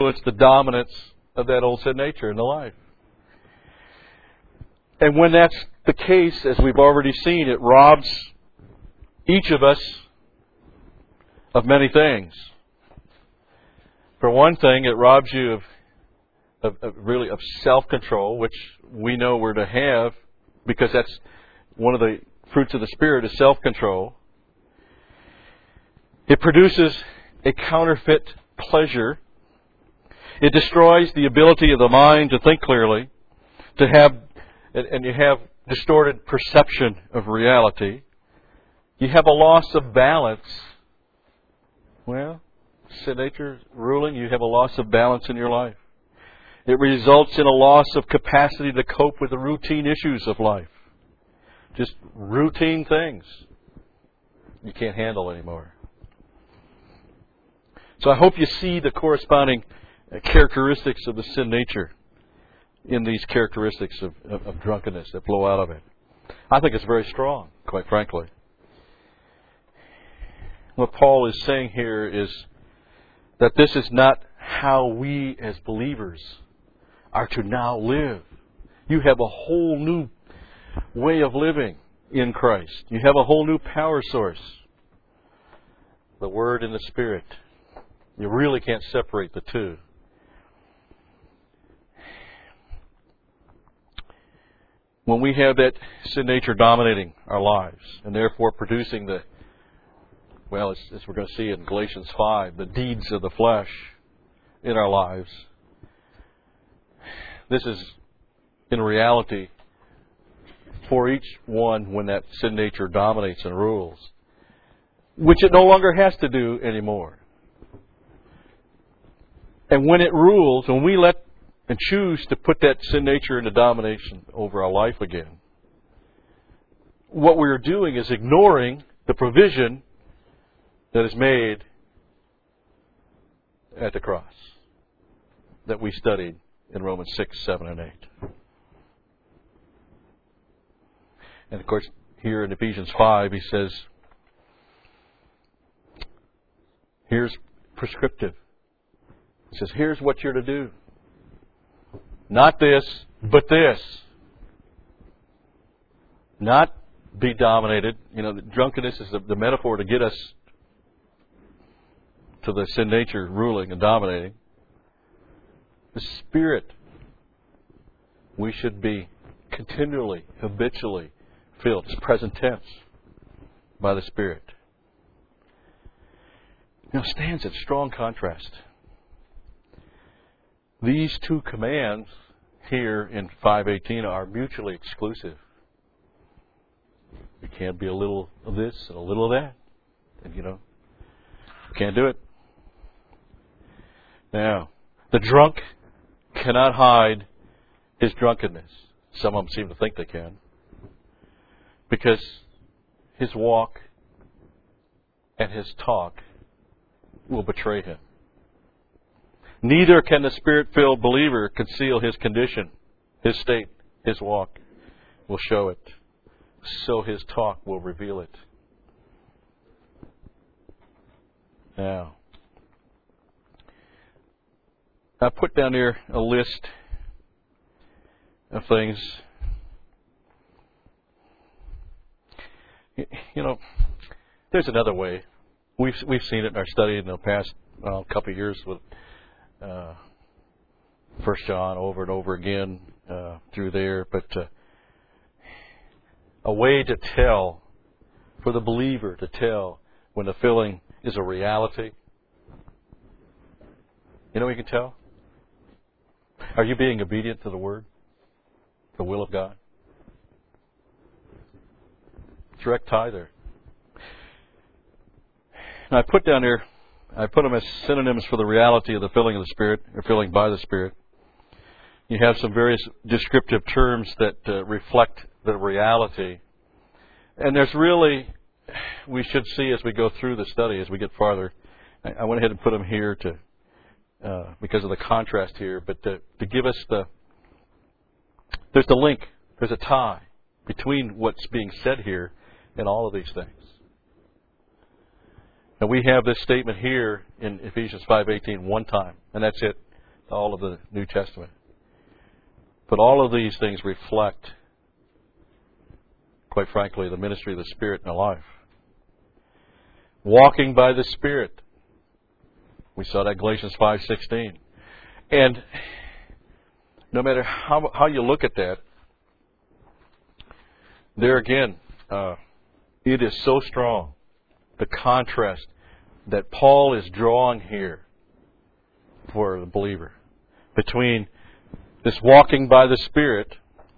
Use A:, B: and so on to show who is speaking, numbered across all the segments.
A: It's the dominance of that old sin nature in the life. And when that's the case, as we've already seen, it robs each of us of many things. For one thing, it robs you of self-control, which we know we're to have, because that's one of the fruits of the Spirit is self-control. It produces a counterfeit pleasure. It destroys the ability of the mind to think clearly, and you have distorted perception of reality. You have a loss of balance. Well, sin nature ruling, you have a loss of balance in your life. It results in a loss of capacity to cope with the routine issues of life. Just routine things you can't handle anymore. So I hope you see the corresponding characteristics of the sin nature in these characteristics of drunkenness that flow out of it. I think it's very strong, quite frankly. What Paul is saying here is that this is not how we as believers are to now live. You have a whole new way of living in Christ. You have a whole new power source. The Word and the Spirit. You really can't separate the two. When we have that sin nature dominating our lives and therefore producing as we're going to see in Galatians 5, the deeds of the flesh in our lives, this is in reality for each one when that sin nature dominates and rules, which it no longer has to do anymore. And when it rules, when we let and choose to put that sin nature into domination over our life again, what we're doing is ignoring the provision that is made at the cross that we studied in Romans 6, 7, and 8. And of course, here in Ephesians 5, he says, here's prescriptive. He says, here's what you're to do. Not this, but this. Not be dominated. The drunkenness is the metaphor to get us to the sin nature ruling and dominating. The Spirit. We should be continually, habitually filled. It's present tense by the Spirit. Stands in strong contrast. These two commands here in 5:18 are mutually exclusive. You can't be a little of this and a little of that. And you can't do it. Now, the drunk cannot hide his drunkenness. Some of them seem to think they can. Because his walk and his talk will betray him. Neither can the Spirit-filled believer conceal his condition, his state, his walk will show it. So his talk will reveal it. Now, I put down here a list of things. There's another way. We've seen it in our study in the past couple of years with 1 John over and over again through there. But a way to tell, for the believer to tell when the filling is a reality. You can tell? Are you being obedient to the Word? The will of God? Direct tie there. Now I put down here, I put them as synonyms for the reality of the filling of the Spirit, or filling by the Spirit. You have some various descriptive terms that reflect the reality. And there's really, we should see as we go through the study, as we get farther. I went ahead and put them here because of the contrast here, but to give us there's the link, there's a tie between what's being said here and all of these things. And we have this statement here in Ephesians 5:18 one time, and that's it. all of the New Testament. But all of these things reflect, quite frankly, the ministry of the Spirit in our life. Walking by the Spirit. We saw that in Galatians 5:16. And no matter how you look at that, there again, it is so strong, the contrast that Paul is drawing here for the believer between this walking by the Spirit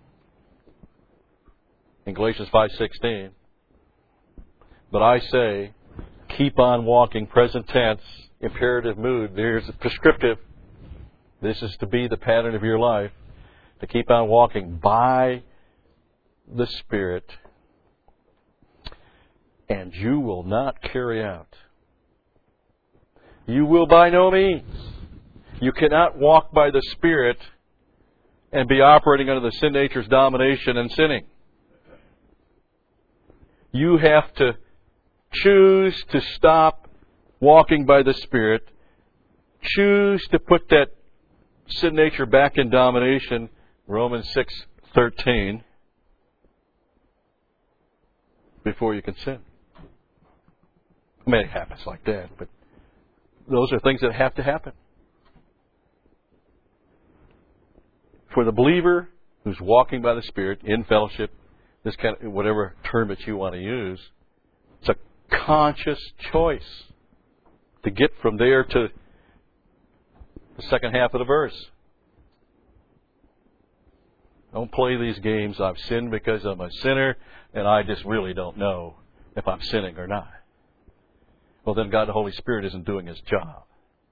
A: in Galatians 5:16, but I say, keep on walking, present tense, imperative mood. There's a prescriptive. This is to be the pattern of your life, to keep on walking by the Spirit, and you will not carry out. You will by no means. You cannot walk by the Spirit and be operating under the sin nature's domination and sinning. You have to choose to stop walking by the Spirit, choose to put that sin nature back in domination, Romans 6:13, before you can sin. I mean, it happens like that, but those are things that have to happen. For the believer who's walking by the Spirit in fellowship, this kind of, whatever term that you want to use, it's a conscious choice to get from there to the second half of the verse. Don't play these games. I've sinned because I'm a sinner, and I just really don't know if I'm sinning or not. Well, then God the Holy Spirit isn't doing His job.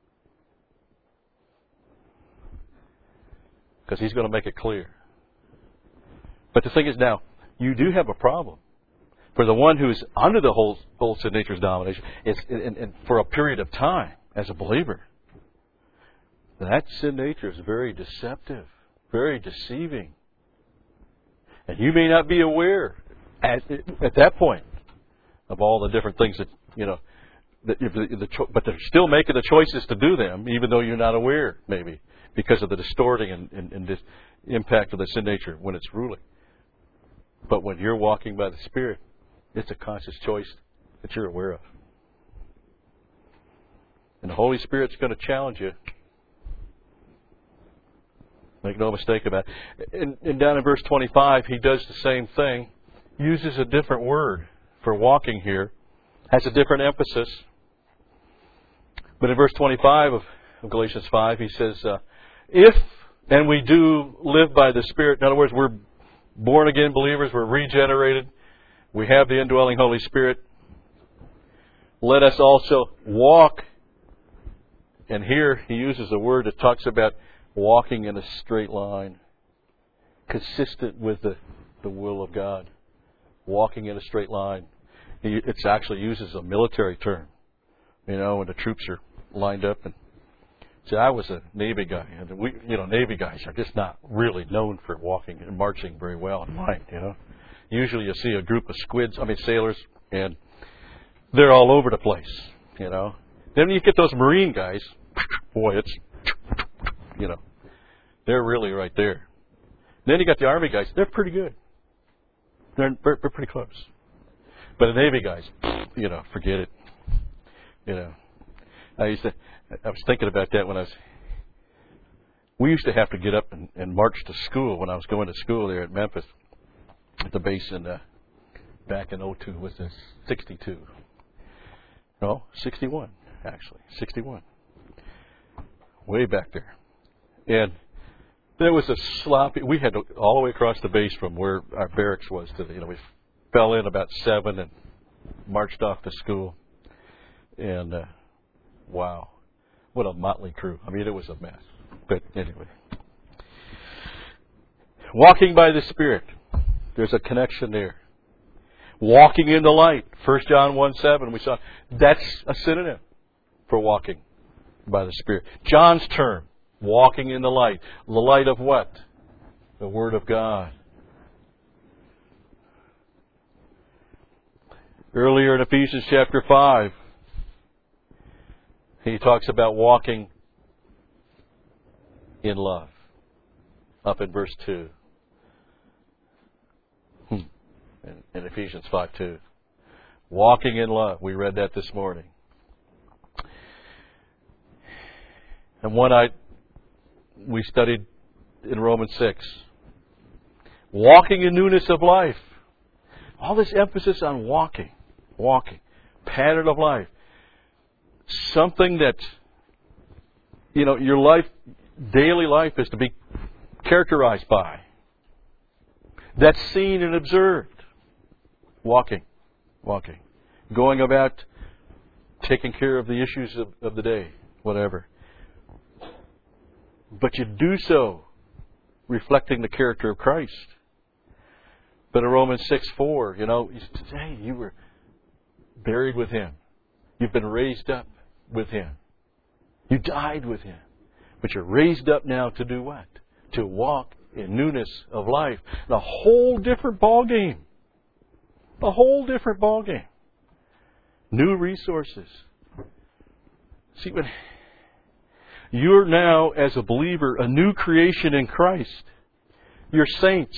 A: Because He's going to make it clear. But the thing is now, you do have a problem. For the one who's under the whole sin nature's domination, and for a period of time as a believer, that sin nature is very deceptive, very deceiving. And you may not be aware at that point of all the different things that, but they're still making the choices to do them, even though you're not aware, maybe, because of the distorting and the impact of the sin nature when it's ruling. But when you're walking by the Spirit, it's a conscious choice that you're aware of. And the Holy Spirit's going to challenge you. Make no mistake about it. And down in verse 25, he does the same thing. Uses a different word for walking here. Has a different emphasis. But in verse 25 of Galatians 5, he says, if, and we do live by the Spirit, in other words, we're born again believers, we're regenerated, we have the indwelling Holy Spirit, let us also walk. And here he uses a word that talks about walking in a straight line, consistent with the will of God. Walking in a straight line. It actually uses a military term. When the troops are lined up. And see, I was a Navy guy, and Navy guys are just not really known for walking and marching very well in line. Usually you see a group of sailors, and they're all over the place. Then you get those Marine guys. Boy, it's they're really right there. Then you got the Army guys. They're pretty good. They're pretty close. But the Navy guys, forget it. I was thinking about that when we used to have to get up and march to school when I was going to school there at Memphis, at the base back in 02, was this 62? No, 61, actually. 61. Way back there. And there was a sloppy, we had to, all the way across the base from where our barracks was to we fell in about 7 and marched off to school. And wow, what a motley crew. It was a mess. But anyway. Walking by the Spirit. There's a connection there. Walking in the light. 1 John 1:7, we saw. That's a synonym for walking by the Spirit. John's term. Walking in the light. The light of what? The Word of God. Earlier in Ephesians chapter 5, he talks about walking in love. Up in verse 2. In Ephesians 5:2. Walking in love. We read that this morning. And we studied in Romans 6. Walking in newness of life. All this emphasis on walking. Pattern of life. Something that, your life, daily life is to be characterized by. That's seen and observed. Walking. Going about taking care of the issues of the day, whatever. But you do so reflecting the character of Christ. But in Romans 6:4, hey, you were buried with Him. You've been raised up with Him. You died with Him. But you're raised up now to do what? To walk in newness of life. A whole different ballgame. New resources. See, when you're now, as a believer, a new creation in Christ. You're saints.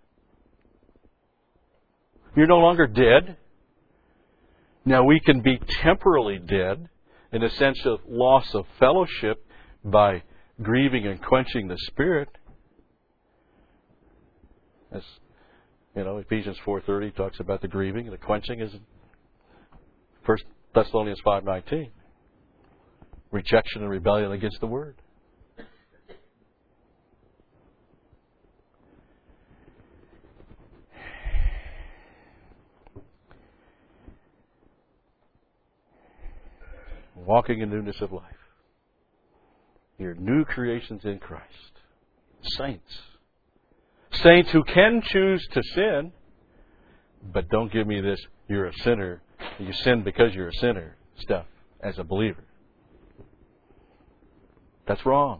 A: You're no longer dead. Now, we can be temporarily dead in the sense of loss of fellowship by grieving and quenching the Spirit. As Ephesians 4:30 talks about the grieving, and the quenching is 1 Thessalonians 5:19. Rejection and rebellion against the Word. Walking in newness of life. You're new creations in Christ. Saints. Saints who can choose to sin, but don't give me this, you're a sinner, you sin because you're a sinner stuff as a believer. That's wrong.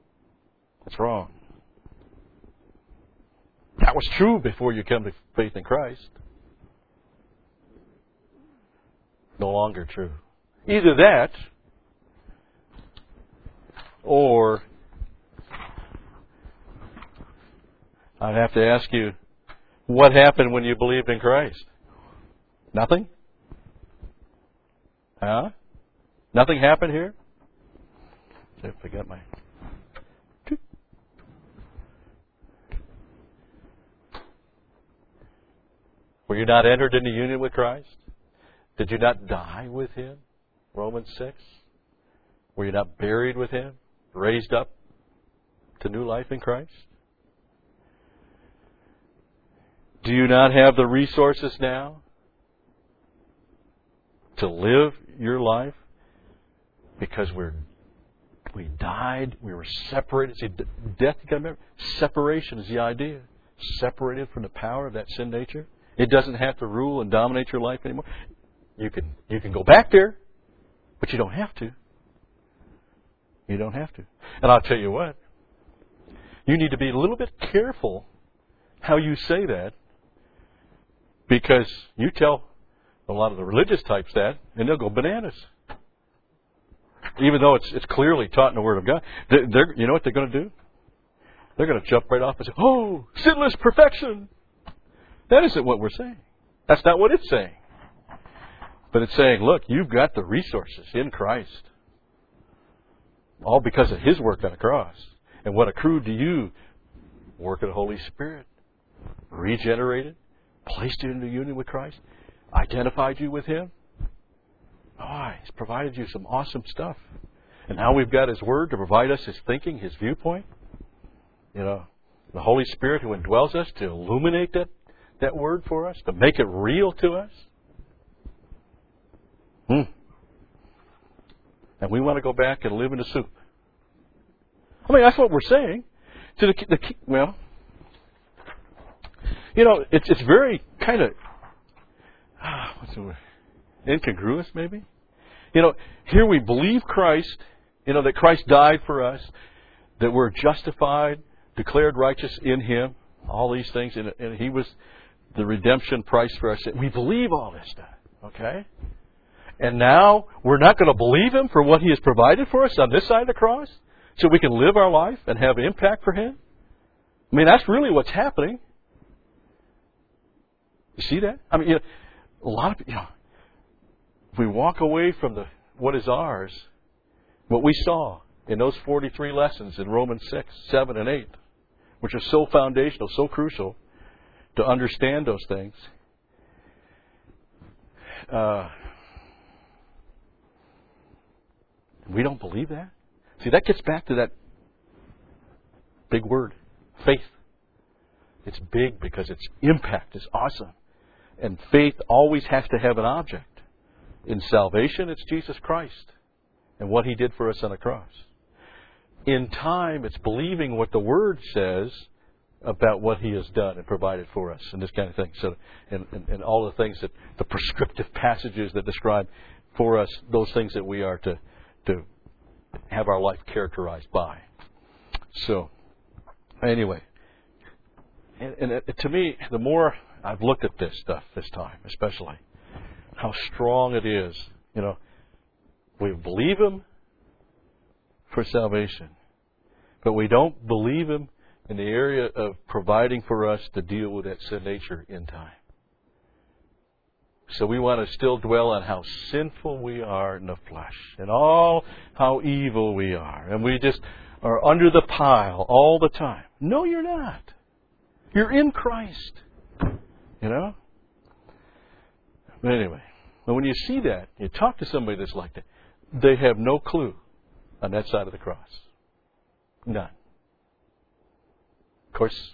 A: That was true before you come to faith in Christ. No longer true. Either that, or I'd have to ask you, what happened when you believed in Christ? Nothing? Huh? Nothing happened here? I forgot my... Were you not entered into union with Christ? Did you not die with Him? Romans 6. Were you not buried with Him? Raised up to new life in Christ? Do you not have the resources now to live your life? Because we died, we were separated. See, death, you got to remember, separation is the idea. Separated from the power of that sin nature. It doesn't have to rule and dominate your life anymore. You can go back there, but you don't have to. You don't have to. And I'll tell you what, you need to be a little bit careful how you say that, because you tell a lot of the religious types that, and they'll go bananas. Even though it's clearly taught in the Word of God. You know what they're going to do? They're going to jump right off and say, oh, sinless perfection. That isn't what we're saying. That's not what it's saying. But it's saying, look, you've got the resources in Christ. All because of His work on the cross. And what accrued to you? Work of the Holy Spirit. Regenerated. Placed you into union with Christ. Identified you with Him. Oh, He's provided you some awesome stuff. And now we've got His Word to provide us His thinking, His viewpoint. The Holy Spirit who indwells us to illuminate that Word for us, to make it real to us. And we want to go back and live in the soup. I mean, that's what we're saying. It's very kind of, what's the word? Incongruous, maybe? Here we believe Christ, that Christ died for us, that we're justified, declared righteous in Him, all these things, and He was the redemption price for us. We believe all this stuff, okay? And now we're not going to believe Him for what He has provided for us on this side of the cross? so we can live our life and have impact for Him? I mean, that's really what's happening. You see that? I mean, a lot of if we walk away from what is ours, what we saw in those 43 lessons in Romans 6, 7, and 8, which are so foundational, so crucial to understand those things, we don't believe that. See, that gets back to that big word, faith. It's big because its impact is awesome. And faith always has to have an object. In salvation, it's Jesus Christ and what He did for us on the cross. In time, it's believing what the Word says about what He has done and provided for us and this kind of thing. So, and all the things that the prescriptive passages that describe for us those things that we are to have our life characterized by. So, anyway, and to me, the more I've looked at this stuff this time, especially, how strong it is. We believe Him for salvation, but we don't believe Him in the area of providing for us to deal with that sin nature in time. So we want to still dwell on how sinful we are in the flesh and all how evil we are. And we just are under the pile all the time. No, you're not. You're in Christ. But anyway, when you see that, you talk to somebody that's like that, they have no clue on that side of the cross. None. Of course,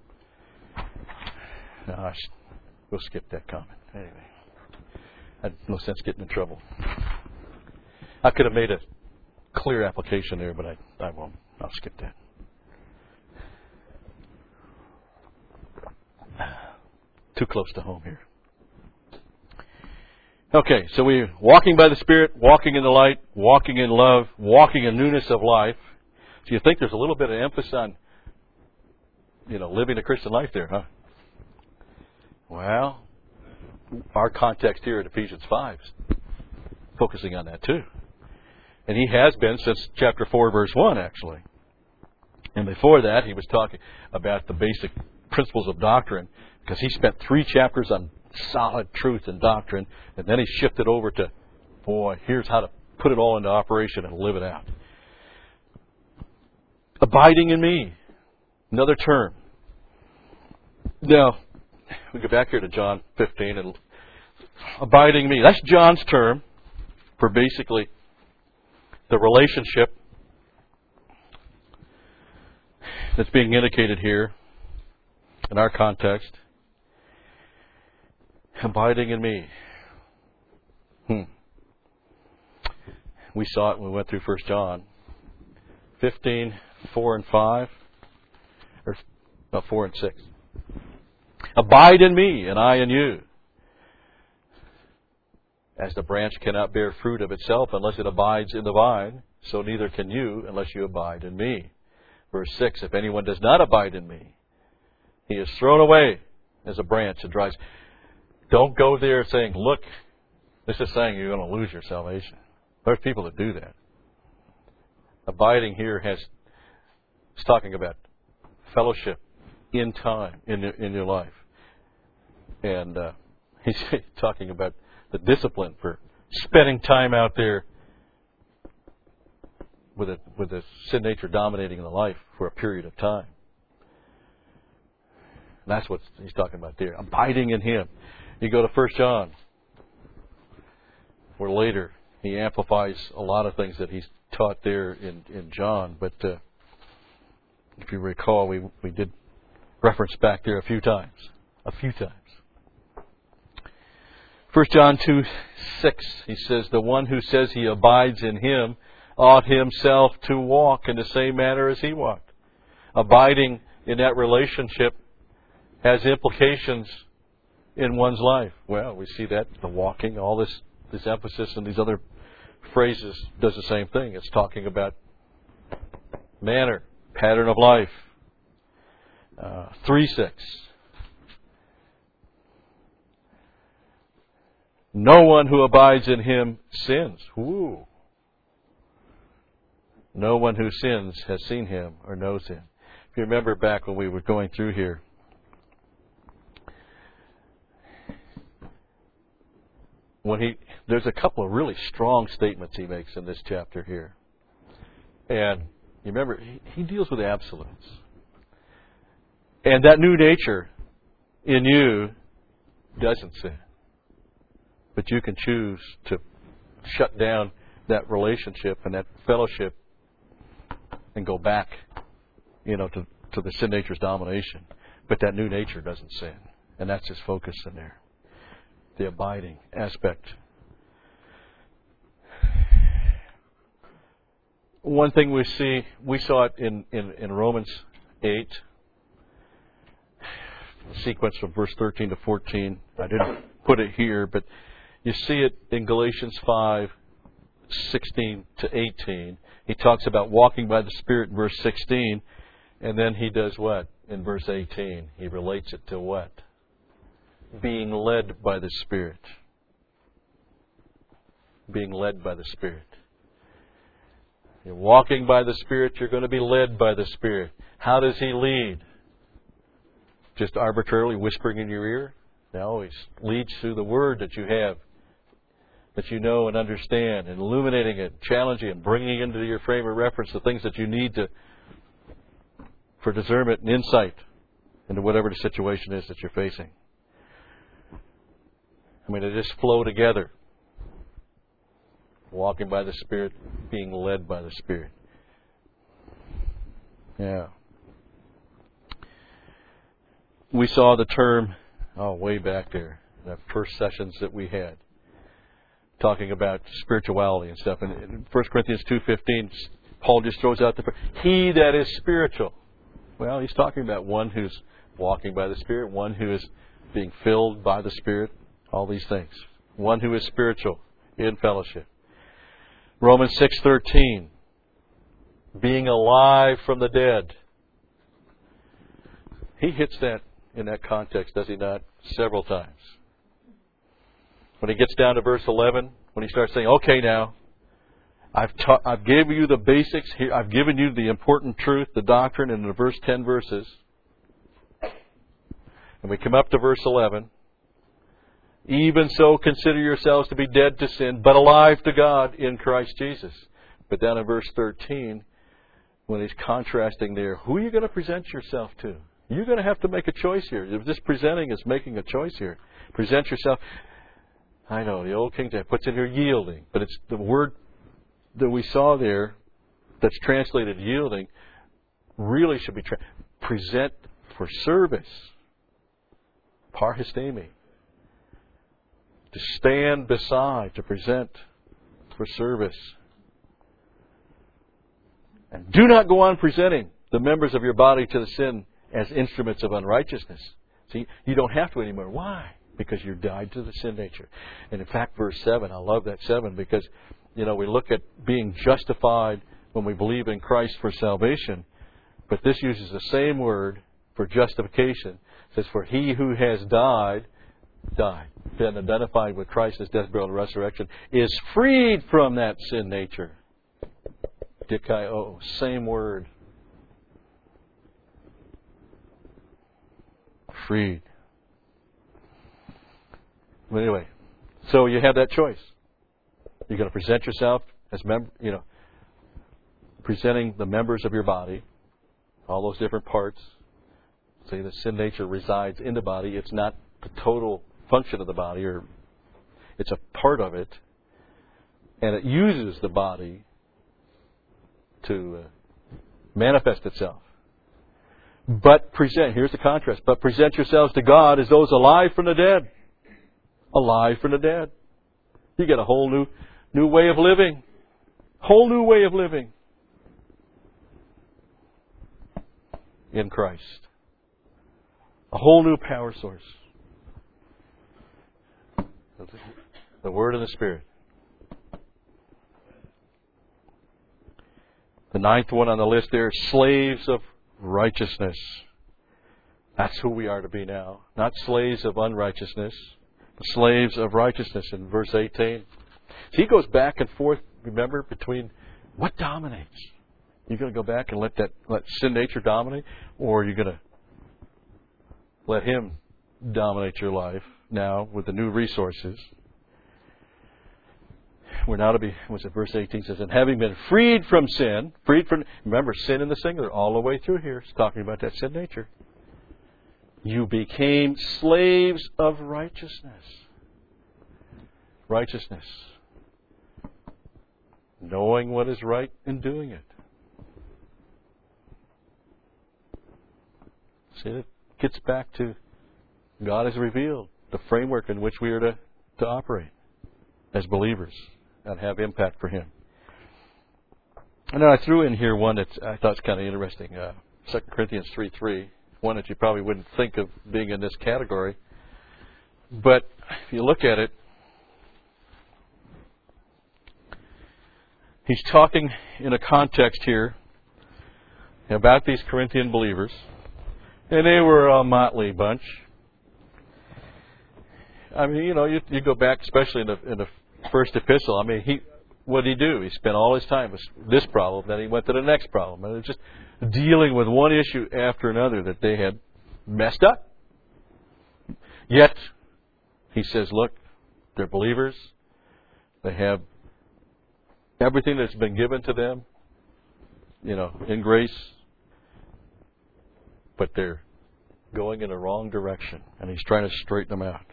A: we'll skip that comment. Anyway, had no sense getting in trouble. I could have made a clear application there, but I won't. I'll skip that. Too close to home here. Okay, so we're walking by the Spirit, walking in the light, walking in love, walking in newness of life. So you think there's a little bit of emphasis on, living a Christian life there, huh? Well, our context here at Ephesians 5 is focusing on that too. And he has been since chapter 4, verse 1, actually. And before that, he was talking about the basic principles of doctrine, because he spent 3 chapters on solid truth and doctrine, and then he shifted over to, here's how to put it all into operation and live it out. Abiding in me, another term. Now, we go back here to John 15, and abiding in me. That's John's term for basically the relationship that's being indicated here in our context. Abiding in me. We saw it when we went through 1 John 15, 4 and 5, or 4 and 6. Abide in me, and I in you. As the branch cannot bear fruit of itself unless it abides in the vine, so neither can you unless you abide in me. Verse 6, if anyone does not abide in me, he is thrown away as a branch and dries. Don't go there saying, look, this is saying you're going to lose your salvation. There's people that do that. Abiding here is talking about fellowship in time, in your life. And he's talking about the discipline for spending time out there with the sin nature dominating the life for a period of time. And that's what he's talking about there. Abiding in Him. You go to 1 John, where later he amplifies a lot of things that he's taught there in John. But if you recall, we did reference back there a few times. 1 John 2:6, he says, the one who says he abides in Him ought himself to walk in the same manner as He walked. Abiding in that relationship has implications in one's life. Well, we see that, the walking, all this emphasis and these other phrases does the same thing. It's talking about manner, pattern of life. 3:6. No one who abides in Him sins. Ooh. No one who sins has seen Him or knows Him. If you remember back when we were going through here, there's a couple of really strong statements He makes in this chapter here. And you remember, He deals with absolutes. And that new nature in you doesn't sin. But you can choose to shut down that relationship and that fellowship and go back, to the sin nature's domination. But that new nature doesn't sin. And that's His focus in there. The abiding aspect. One thing we saw it in Romans 8, sequence from verse 13 to 14. I didn't put it here, but you see it in Galatians 5, 16 to 18. He talks about walking by the Spirit in verse 16, and then he does what? In verse 18, he relates it to what? Being led by the Spirit. Being led by the Spirit. You're walking by the Spirit, you're going to be led by the Spirit. How does He lead? Just arbitrarily whispering in your ear? No, He leads through the Word that you have, that you know and understand, and illuminating it, challenging it, bringing into your frame of reference the things that you need for discernment and insight into whatever the situation is that you're facing. They just flow together. Walking by the Spirit, being led by the Spirit. Yeah. We saw the term, way back there, in the first sessions that we had, talking about spirituality and stuff. And in 1 Corinthians 2:15, Paul just throws out he that is spiritual. Well, he's talking about one who's walking by the Spirit, one who is being filled by the Spirit, all these things. One who is spiritual in fellowship. Romans 6:13, being alive from the dead. He hits that in that context, does he not? Several times. When he gets down to verse 11, when he starts saying, okay now, I've given you the basics here, I've given you the important truth, the doctrine in the verse 10 verses. And we come up to verse 11. Even so, consider yourselves to be dead to sin, but alive to God in Christ Jesus. But down in verse 13, when he's contrasting there, who are you going to present yourself to? You're going to have to make a choice here. This presenting is making a choice here. Present yourself. I know, the old King James puts in here yielding, but it's the word that we saw there that's translated yielding really should be present for service. Parhistemi. To stand beside, to present for service. And do not go on presenting the members of your body to the sin as instruments of unrighteousness. See, you don't have to anymore. Why? Because you're died to the sin nature. And in fact, verse 7, I love that 7, because, we look at being justified when we believe in Christ for salvation. But this uses the same word for justification. It says, for he who has died, been identified with Christ's death, burial, and resurrection, is freed from that sin nature. Dikaio, same word. Freed. But anyway, so you have that choice. You're going to present yourself as presenting the members of your body, all those different parts. See, the sin nature resides in the body. It's not the total function of the body, or it's a part of it, and it uses the body to manifest itself. But here's the contrast, but present yourselves to God as those alive from the dead. Alive from the dead. You get a whole new way of living. Whole new way of living. In Christ. A whole new power source. The Word and the Spirit. The ninth one on the list there, slaves of righteousness. That's who we are to be now. Not slaves of unrighteousness, but slaves of righteousness in verse 18. So he goes back and forth, remember, between what dominates. You're going to go back and let sin nature dominate, or are you going to let Him dominate your life now with the new resources? We're now to be, what's it, verse 18 says, and having been freed from sin, remember, sin in the singular, all the way through here, it's talking about that sin nature. You became slaves of righteousness. Righteousness. Knowing what is right and doing it. See, it gets back to God has revealed the framework in which we are to operate as believers and have impact for Him. And then I threw in here one that I thought was kind of interesting. 2 Corinthians 3:3, one that you probably wouldn't think of being in this category. But if you look at it, he's talking in a context here about these Corinthian believers. And they were a motley bunch. I mean, you go back, especially in the first epistle. I mean, what did he do? He spent all his time with this problem, then he went to the next problem. And it was just dealing with one issue after another that they had messed up. Yet, he says, look, they're believers. They have everything that's been given to them, in grace. But they're going in the wrong direction, and he's trying to straighten them out.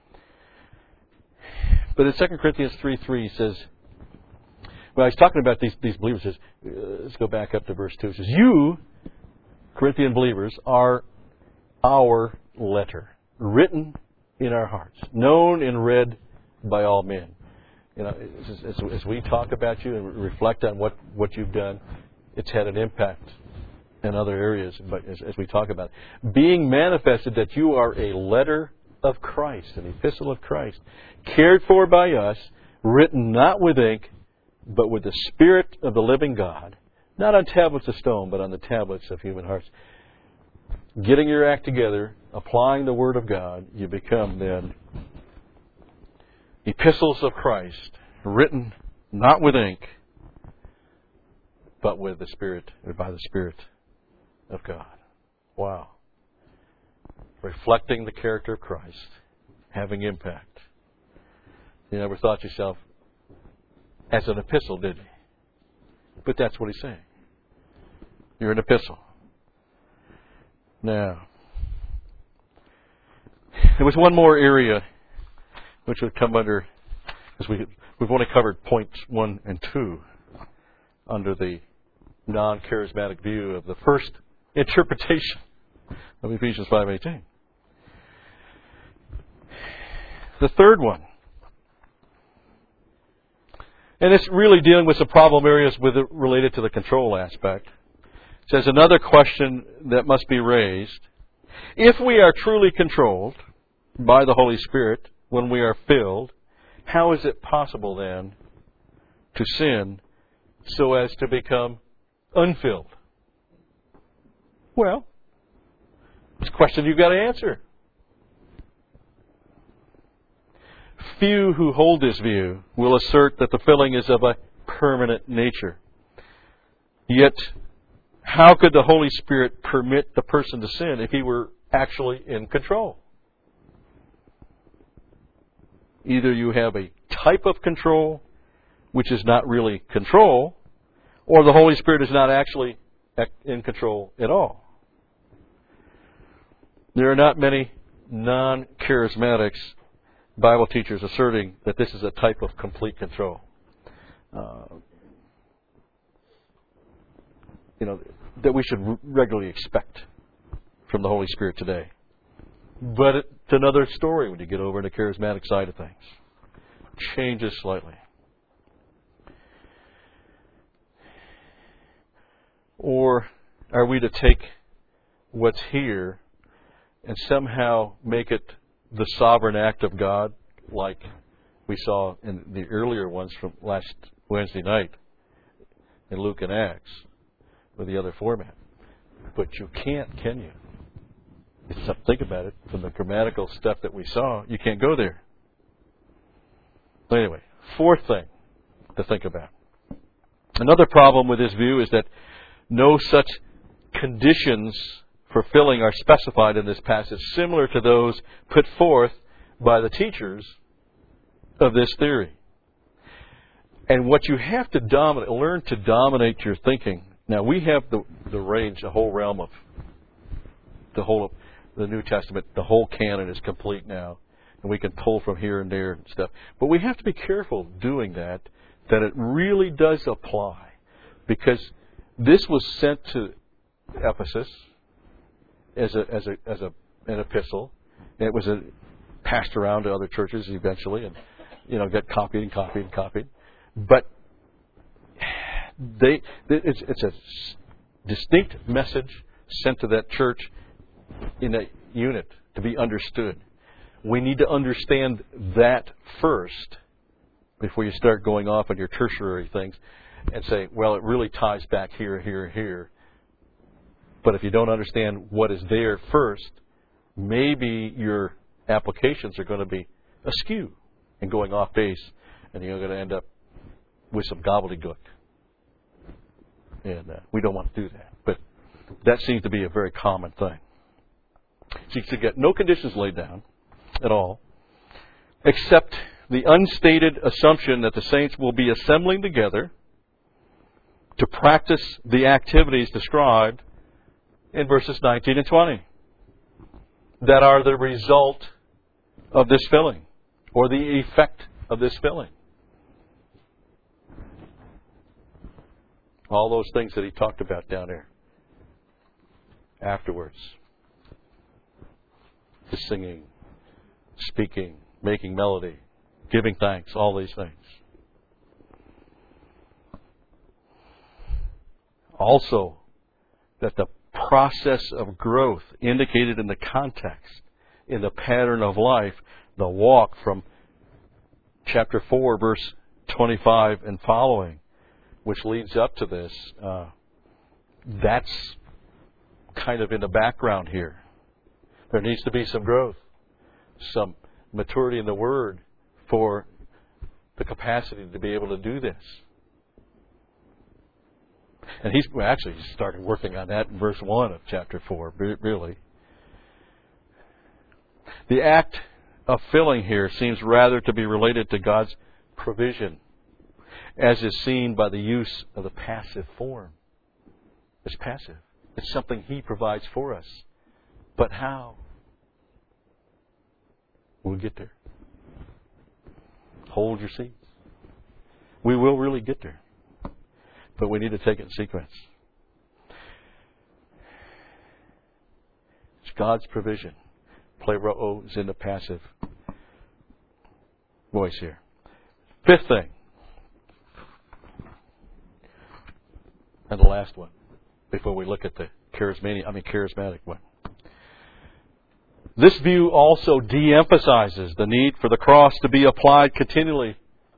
A: But in 2 Corinthians 3:3, he says, well, he's talking about these believers. He says, let's go back up to verse 2. He says, you, Corinthian believers, are our letter, written in our hearts, known and read by all men. As we talk about you and reflect on what you've done, it's had an impact in other areas, but as we talk about it. Being manifested that you are a letter of Christ, an epistle of Christ, cared for by us, written not with ink, but with the Spirit of the living God, not on tablets of stone, but on the tablets of human hearts. Getting your act together, applying the Word of God, you become then epistles of Christ, written not with ink, but with the Spirit, or by the Spirit of God. Wow. Reflecting the character of Christ, having impact. You never thought yourself as an epistle, did you? But that's what he's saying. You're an epistle. Now, there was one more area which would come under, because we've only covered points 1 and 2 under the non-charismatic view of the first interpretation of Ephesians 5:18. The third one, and it's really dealing with some problem areas related to the control aspect. It says another question that must be raised. If we are truly controlled by the Holy Spirit when we are filled, how is it possible then to sin so as to become unfilled? Well, it's a question you've got to answer. Few who hold this view will assert that the filling is of a permanent nature. Yet, how could the Holy Spirit permit the person to sin if he were actually in control? Either you have a type of control which is not really control, or the Holy Spirit is not actually in control at all. There are not many non-charismatics, Bible teachers, asserting that this is a type of complete control. That we should regularly expect from the Holy Spirit today. But it's another story when you get over to the charismatic side of things. Changes slightly. Or are we to take what's here and somehow make it the sovereign act of God, like we saw in the earlier ones from last Wednesday night in Luke and Acts, with the other format? But you can't, can you? Think about it. From the grammatical stuff that we saw, you can't go there. But anyway, fourth thing to think about. Another problem with this view is that No such conditions for filling are specified in this passage, similar to those put forth by the teachers of this theory. And what you have to learn to dominate your thinking. Now, we have the range, the whole realm of the New Testament. The whole canon is complete now. And we can pull from here and there and stuff. But we have to be careful doing that it really does apply. Because this was sent to Ephesus as an epistle. And it was passed around to other churches eventually, and got copied and copied and copied. But it's a distinct message sent to that church in a unit to be understood. We need to understand that first before you start going off on your tertiary things and say, well, it really ties back here, here, here. But if you don't understand what is there first, maybe your applications are going to be askew and going off base, and you're going to end up with some gobbledygook. And we don't want to do that. But that seems to be a very common thing. So you get no conditions laid down at all, except the unstated assumption that the saints will be assembling together to practice the activities described in verses 19 and 20 that are the result of this filling or the effect of this filling. All those things that he talked about down there afterwards. The singing, speaking, making melody, giving thanks, all these things. Also, that the process of growth indicated in the context, in the pattern of life, the walk from chapter 4, verse 25 and following, which leads up to this, that's kind of in the background here. There needs to be some growth, some maturity in the Word for the capacity to be able to do this. And he's started working on that in verse 1 of chapter 4, really. The act of filling here seems rather to be related to God's provision, as is seen by the use of the passive form. It's passive. It's something He provides for us. But how? We'll get there. Hold your seats. We will really get there. But we need to take it in sequence. It's God's provision. Pleroo is in the passive voice here. Fifth thing. And the last one, before we look at the charismatic one. This view also de-emphasizes the need for the cross to be applied continually,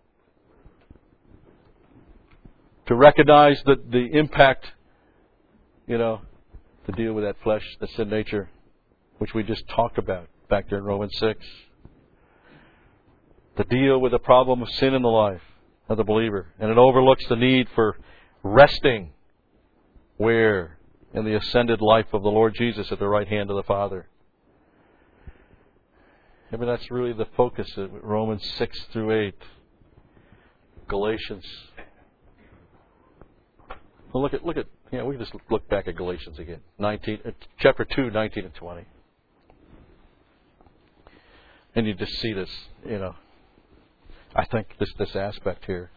A: to recognize the impact, to deal with that flesh, the sin nature, which we just talked about back there in Romans 6. To deal with the problem of sin in the life of the believer. And it overlooks the need for resting where? In the ascended life of the Lord Jesus at the right hand of the Father. That's really the focus of Romans 6 through 8. Galatians. Well, look at. We can just look back at Galatians again. Chapter 2, 19 and 20. And you just see this, I think this aspect here.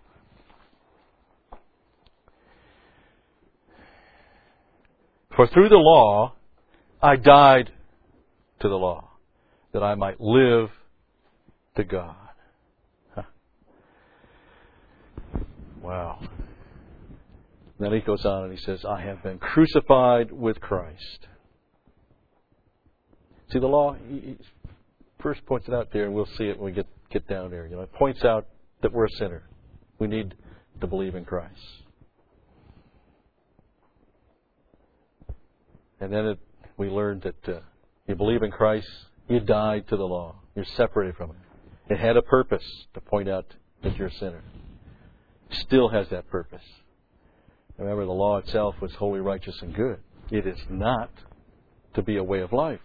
A: For through the law, I died to the law, that I might live to God. Huh. Wow. Then he goes on and he says, I have been crucified with Christ. See, the law, he first points it out there, and we'll see it when we get down there. It points out that we're a sinner. We need to believe in Christ. And then we learned that you believe in Christ, you died to the law. You're separated from it. It had a purpose to point out that you're a sinner. Still has that purpose. Remember, the law itself was holy, righteous, and good. It is not to be a way of life.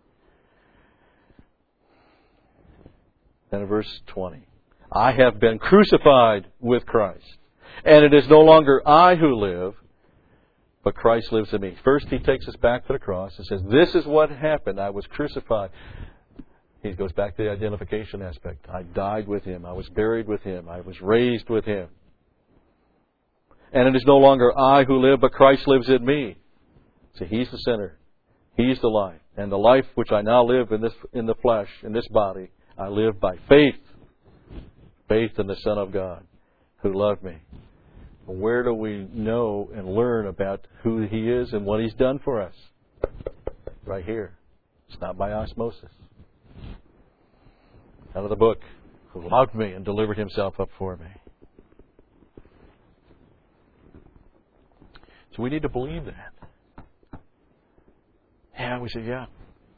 A: Then in verse 20, I have been crucified with Christ, and it is no longer I who live, but Christ lives in me. First, he takes us back to the cross and says, this is what happened. I was crucified. He goes back to the identification aspect. I died with him. I was buried with him. I was raised with him. And it is no longer I who live, but Christ lives in me. See, he's the center. He's the life. And the life which I now live in the flesh, in this body, I live by faith. Faith in the Son of God who loved me. Where do we know and learn about who he is and what he's done for us? Right here. It's not by osmosis. Out of the book, who loved me and delivered himself up for me. So we need to believe that. Yeah, we say, yeah.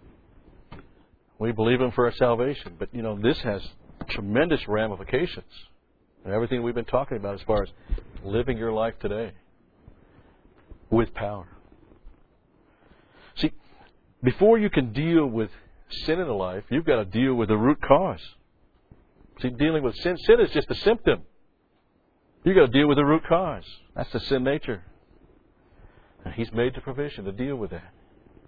A: We believe him for our salvation. But, this has tremendous ramifications. And everything we've been talking about as far as living your life today with power. See, before you can deal with sin in the life, you've got to deal with the root cause. See, dealing with sin is just a symptom. You've got to deal with the root cause. That's the sin nature. And he's made the provision to deal with that.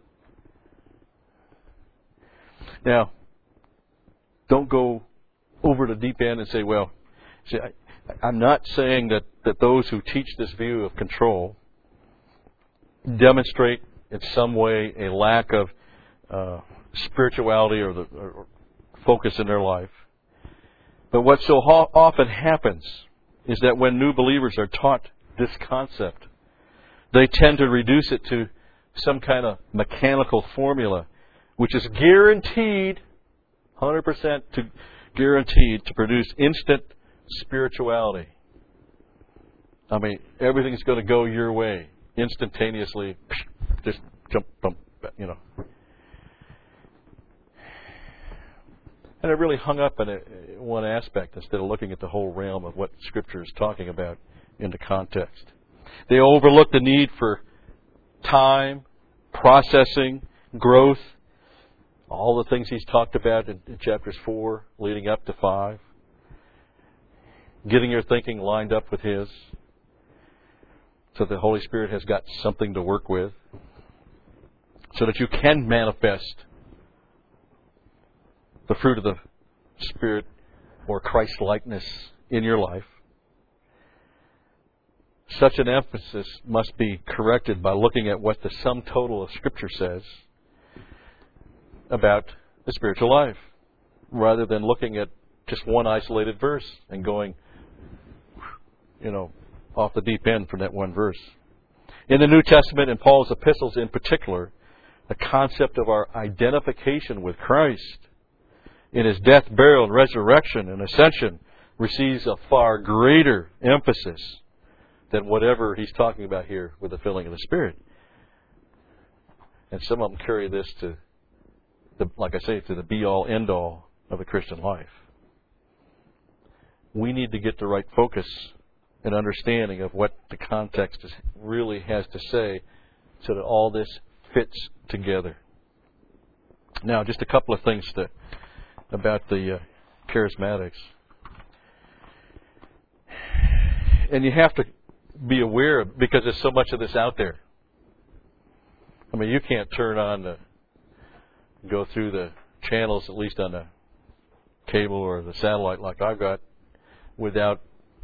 A: Now, don't go over the deep end and say, well, see, I'm not saying that those who teach this view of control demonstrate in some way a lack of spirituality or focus in their life. But what so often happens is that when new believers are taught this concept, they tend to reduce it to some kind of mechanical formula, which is guaranteed, 100% guaranteed to produce instant spirituality. I mean, everything's going to go your way instantaneously. Just jump, And I really hung up on one aspect instead of looking at the whole realm of what Scripture is talking about in the context. They overlook the need for time, processing, growth, all the things he's talked about in chapters 4 leading up to 5. Getting your thinking lined up with his so the Holy Spirit has got something to work with so that you can manifest the fruit of the Spirit or Christ-likeness in your life. Such an emphasis must be corrected by looking at what the sum total of Scripture says about the spiritual life, rather than looking at just one isolated verse and going, off the deep end from that one verse. In the New Testament and Paul's epistles in particular, the concept of our identification with Christ in his death, burial, and resurrection and ascension receives a far greater emphasis than whatever he's talking about here with the filling of the Spirit. And some of them carry this to, to the be-all, end-all of the Christian life. We need to get the right focus and understanding of what the context really has to say so that all this fits together. Now, just a couple of things about the charismatics. And you have to be aware of, because there's so much of this out there. I mean, you can't go through the channels, at least on the cable or the satellite like I've got, without,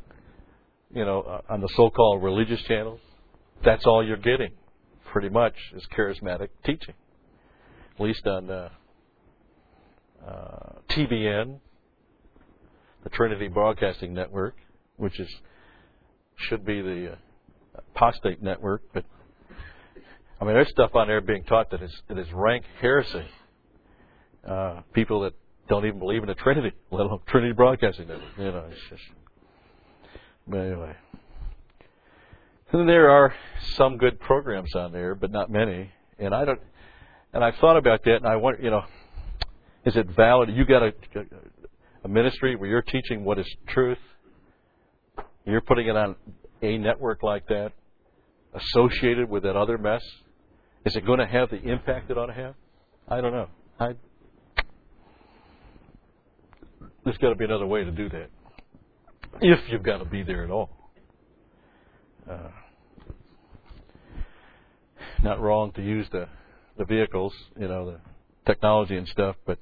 A: on the so-called religious channels. That's all you're getting, pretty much, is charismatic teaching. At least on TBN, the Trinity Broadcasting Network, which should be the apostate network, but I mean, there's stuff on there being taught that is rank heresy. People that don't even believe in the Trinity, let alone Trinity Broadcasting Network. It's just. But anyway, and then there are some good programs on there, but not many. And I've thought about that, and I wonder, is it valid? You got a ministry where you're teaching what is truth. You're putting it on a network like that. associated with that other mess? Is it going to have the impact it ought to have? I don't know. There's got to be another way to do that, if you've got to be there at all. Not wrong to use the vehicles, the technology and stuff, but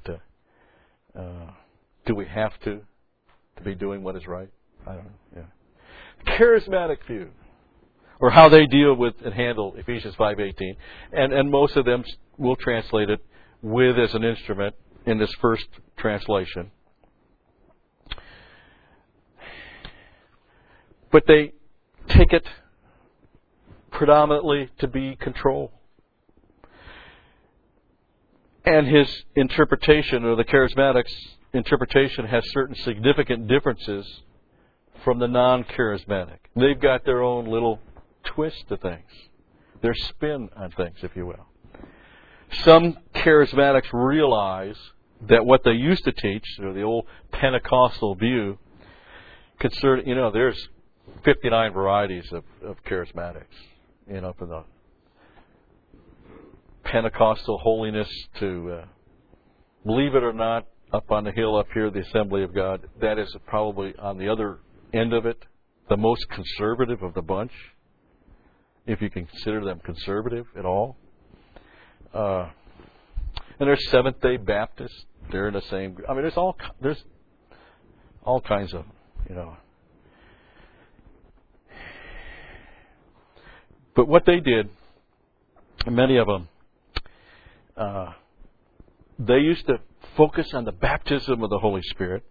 A: do we have to be doing what is right? I don't know. Yeah. Charismatic view, or how they deal with and handle Ephesians 5:18, and most of them will translate it with as an instrument in this first translation. But they take it predominantly to be control. And his interpretation, or the charismatics' interpretation, has certain significant differences from the non-charismatic. They've got their own little twist to things, their spin on things, if you will. Some charismatics realize that what they used to teach, or the old Pentecostal view, there's 59 varieties of charismatics, from the Pentecostal holiness to, believe it or not, up on the hill up here, the Assembly of God, that is probably on the other end of it, the most conservative of the bunch, if you can consider them conservative at all. And there's Seventh-day Baptists. They're in the same. There's all kinds of them, But what they did, many of them, they used to focus on the baptism of the Holy Spirit,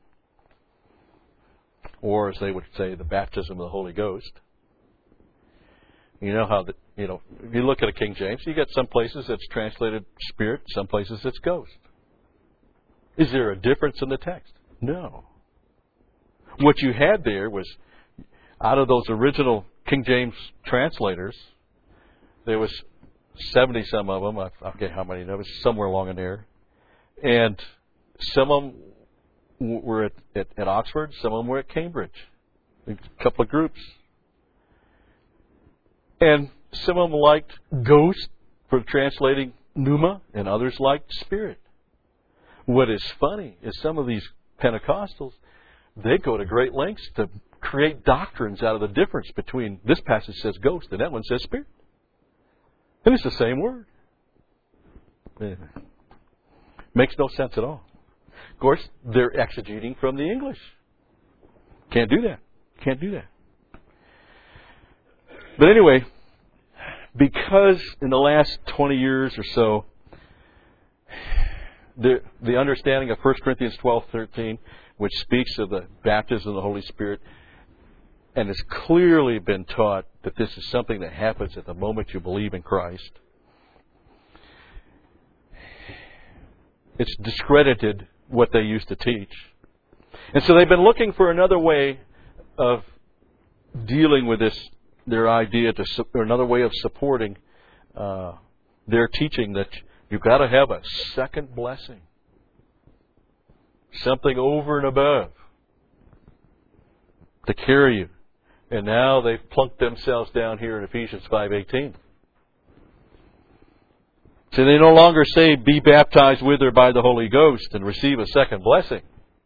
A: or as they would say, the baptism of the Holy Ghost. You know how if you look at a King James, you got some places that's translated Spirit, some places it's Ghost. Is there a difference in the text? No. What you had there was, out of those original King James translators, there was 70 some of them. I forget how many. There was somewhere along in there, and some of them were at Oxford. Some of them were at Cambridge. A couple of groups, and some of them liked Ghost for translating pneuma, and others liked Spirit. What is funny is some of these Pentecostals, they go to great lengths to create doctrines out of the difference between this passage says Ghost and that one says Spirit. And it's the same word. Makes no sense at all. Of course, they're exegeting from the English. Can't do that. But anyway, because in the last 20 years or so, the understanding of 1 Corinthians 12:13, which speaks of the baptism of the Holy Spirit, and has clearly been taught that this is something that happens at the moment you believe in Christ, it's discredited what they used to teach. And so they've been looking for another way of dealing with this, their idea, or another way of supporting their teaching that you've got to have a second blessing. Something over and above to carry you. And now they've plunked themselves down here in Ephesians 5:18. So they no longer say, be baptized with or by the Holy Ghost and receive a second blessing.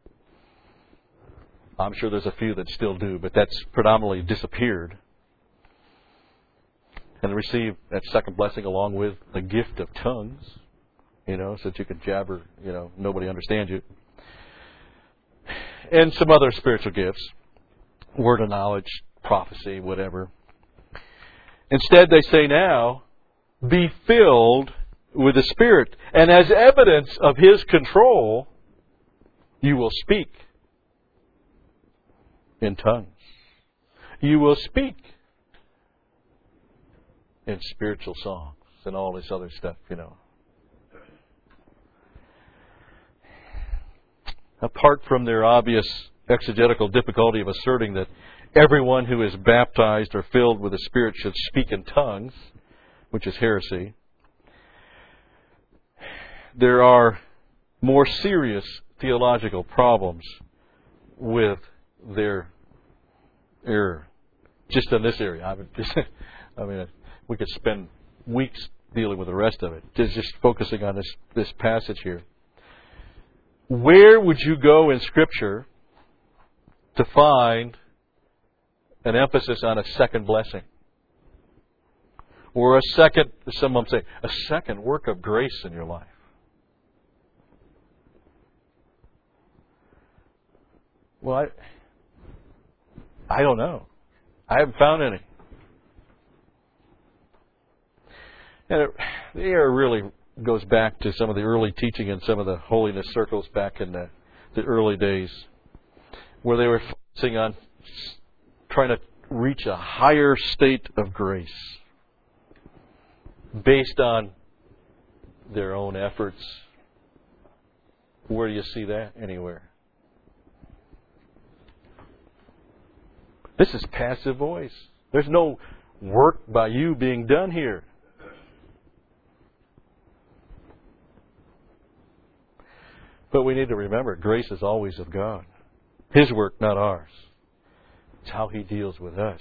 A: I'm sure there's a few that still do, but that's predominantly disappeared. And receive that second blessing along with the gift of tongues, so that you can jabber, nobody understands you. And some other spiritual gifts, word of knowledge, prophecy, whatever. Instead, they say now, be filled with the Spirit. And as evidence of His control, you will speak in tongues. You will speak in spiritual songs and all this other stuff, Apart from their obvious exegetical difficulty of asserting that everyone who is baptized or filled with the Spirit should speak in tongues, which is heresy, there are more serious theological problems with their error. Just in this area. we could spend weeks dealing with the rest of it. Just focusing on this passage here. Where would you go in Scripture to find an emphasis on a second blessing? Or a second, some say, a second work of grace in your life? Well, I don't know. I haven't found any. And it really goes back to some of the early teaching in some of the holiness circles back in the early days, where they were focusing on trying to reach a higher state of grace based on their own efforts. Where do you see that anywhere? This is passive voice. There's no work by you being done here. But we need to remember, grace is always of God. His work, not ours. It's how He deals with us.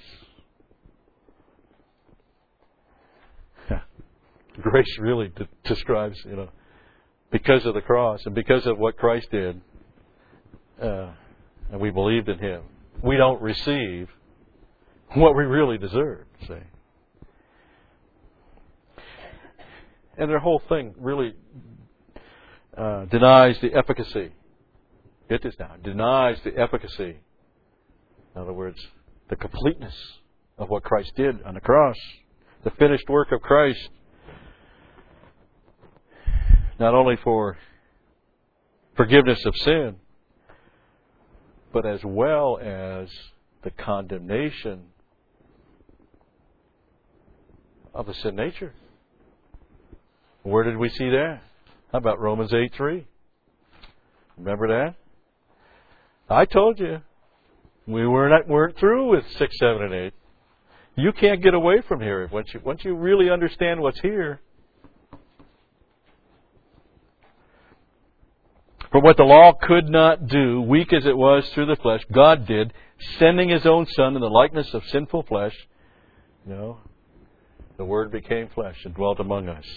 A: Grace really describes, because of the cross and because of what Christ did, and we believed in Him, we don't receive what we really deserve, see. And their whole thing really denies the efficacy. It does now. Denies the efficacy. In other words, the completeness of what Christ did on the cross. The finished work of Christ. Not only for forgiveness of sin, but as well as the condemnation of the sin nature. Where did we see that? How about Romans 8:3? Remember that? I told you we weren't through with 6, 7, and 8. You can't get away from here once you really understand what's here. For what the law could not do, weak as it was through the flesh, God did, sending His own Son in the likeness of sinful flesh. The Word became flesh and dwelt among us.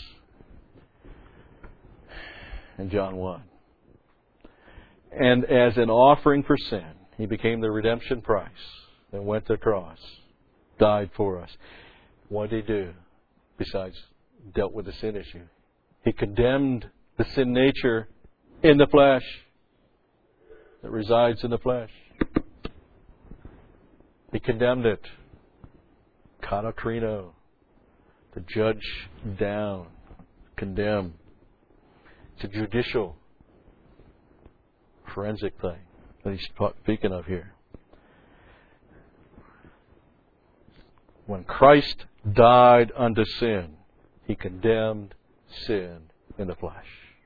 A: In John 1. And as an offering for sin, He became the redemption price that went to the cross, died for us. What did He do besides dealt with the sin issue? He condemned the sin nature in the flesh, that resides in the flesh. He condemned it. Katakrino, to judge down, condemn. It's a judicial, forensic thing that he's speaking of here. When Christ died unto sin, He condemned sin in the flesh.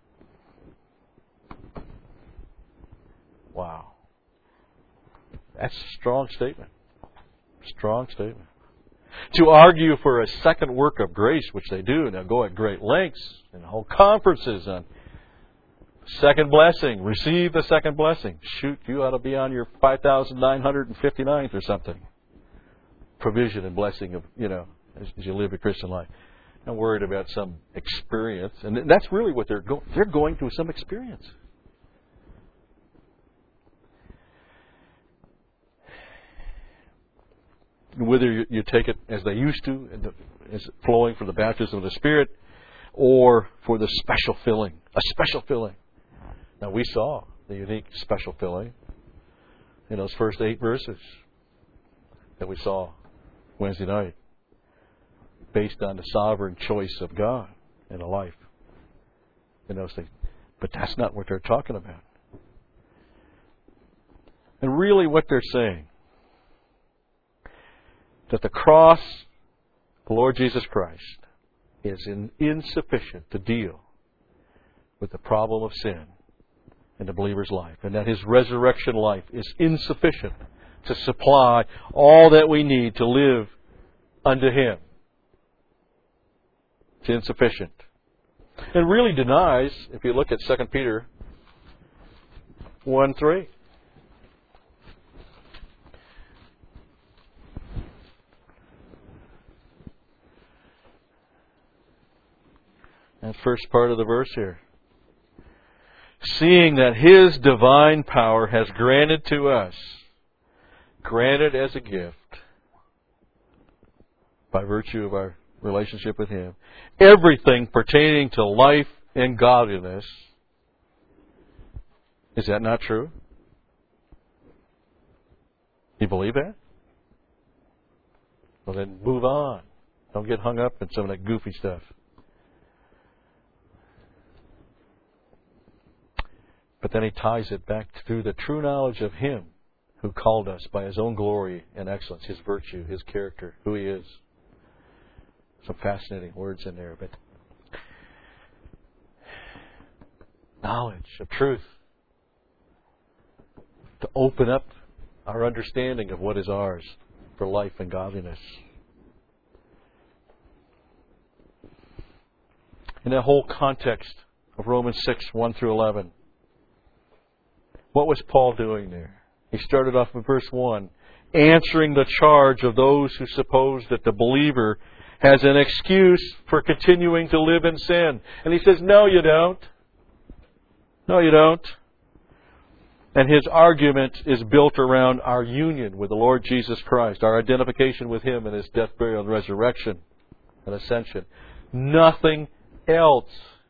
A: Wow. That's a strong statement. Strong statement. To argue for a second work of grace, which they do, and they'll go at great lengths and hold conferences on second blessing. Receive the second blessing. Shoot, you ought to be on your 5,959th or something. Provision and blessing of, as you live a Christian life. Not worried about some experience. And that's really what they're going. They're going through some experience. Whether you take it as they used to, as flowing for the baptism of the Spirit, or for the special filling, a special filling. Now we saw the unique special filling in those first 8 verses that we saw Wednesday night, based on the sovereign choice of God in a life in those things. But that's not what they're talking about. And really what they're saying, that the cross, the Lord Jesus Christ, is insufficient to deal with the problem of sin in the believer's life, and that His resurrection life is insufficient to supply all that we need to live unto Him. It's insufficient. And really denies, if you look at 2 Peter 1:3. That first part of the verse here. Seeing that His divine power has granted to us, granted as a gift, by virtue of our relationship with Him, everything pertaining to life and godliness. Is that not true? You believe that? Well, then move on. Don't get hung up in some of that goofy stuff. But then he ties it back through the true knowledge of Him who called us by His own glory and excellence, His virtue, His character, who He is. Some fascinating words in there, but knowledge of truth to open up our understanding of what is ours for life and godliness. In that whole context of Romans 6, 1 through 11, what was Paul doing there? He started off with verse 1, answering the charge of those who suppose that the believer has an excuse for continuing to live in sin. And he says, no, you don't. No, you don't. And his argument is built around our union with the Lord Jesus Christ, our identification with Him in His death, burial, and resurrection and ascension. Nothing else.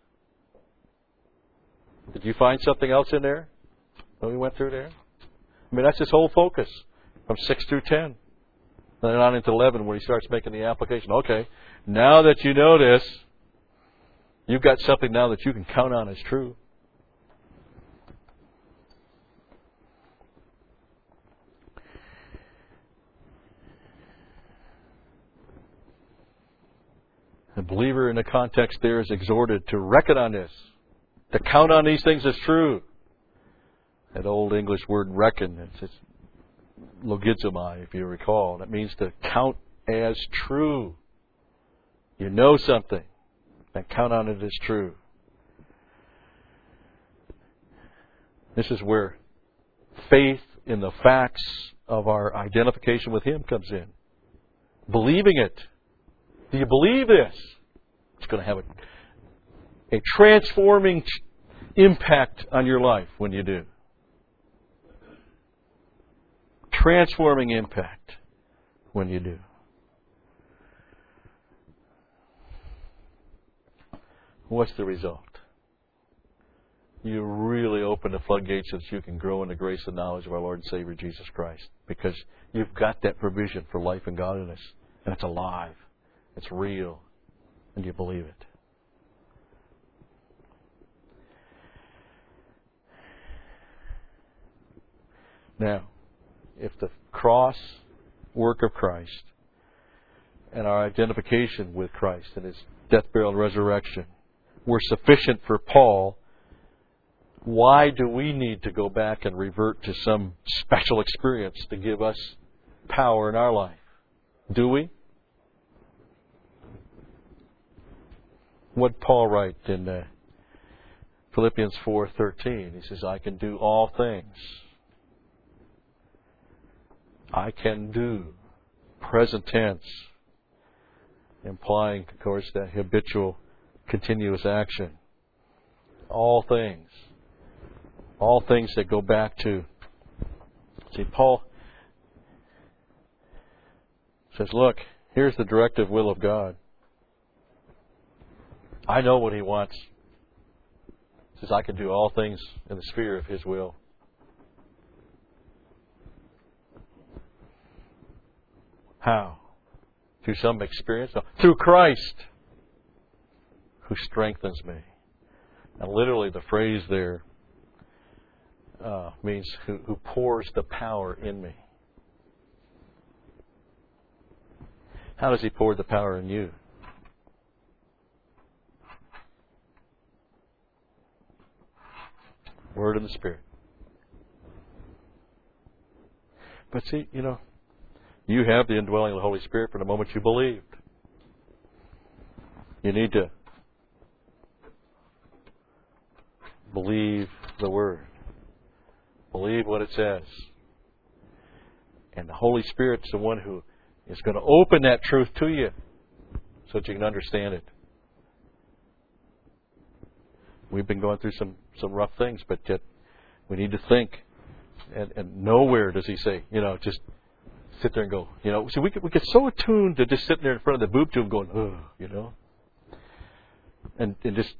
A: Did you find something else in there that we went through there? I mean, that's his whole focus from 6 through 10. And then on into 11 where he starts making the application. Okay, now that you know this, you've got something now that you can count on as true. The believer in the context there is exhorted to reckon on this, to count on these things as true. That old English word reckon, it's logizomai, if you recall. That means to count as true. You know something, and count on it as true. This is where faith in the facts of our identification with Him comes in. Believing it. Do you believe this? It's going to have a transforming impact on your life when you do. Transforming impact when you do. What's the result? You really open the floodgates so that you can grow in the grace and knowledge of our Lord and Savior Jesus Christ. Because you've got that provision for life and godliness. And it's alive. It's real. And you believe it. Now, if the cross work of Christ and our identification with Christ and His death, burial, and resurrection were sufficient for Paul, why do we need to go back and revert to some special experience to give us power in our life? Do we? What did Paul write in Philippians 4:13? He says, I can do all things. I can do. Present tense. Implying, of course, that habitual, continuous action. All things. All things that go back to... See, Paul says, look, here's the directive will of God. I know what He wants. He says, I can do all things in the sphere of His will. How? Through some experience? No. Through Christ, who strengthens me. And literally the phrase there means who pours the power in me. How does He pour the power in you? Word and the Spirit. But see, you have the indwelling of the Holy Spirit from the moment you believed. You need to believe the Word. Believe what it says. And the Holy Spirit's the one who is going to open that truth to you so that you can understand it. We've been going through some rough things, but yet we need to think. And nowhere does he say, just sit there and go, See, we get so attuned to just sitting there in front of the boob tube going, ugh, and just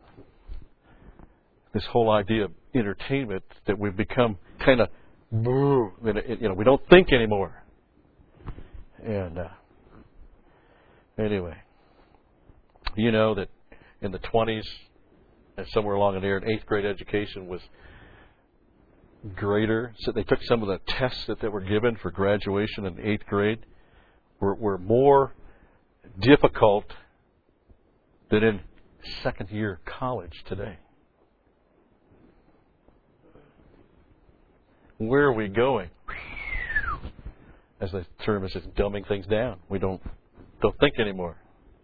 A: this whole idea of entertainment that we've become kind of, we don't think anymore. And anyway, that in the 20s, and somewhere along in there, an 8th grade education was greater. So they took some of the tests that were given for graduation in 8th grade were more difficult than in second year college today. Where are we going? As the term is, it's dumbing things down. We don't think anymore.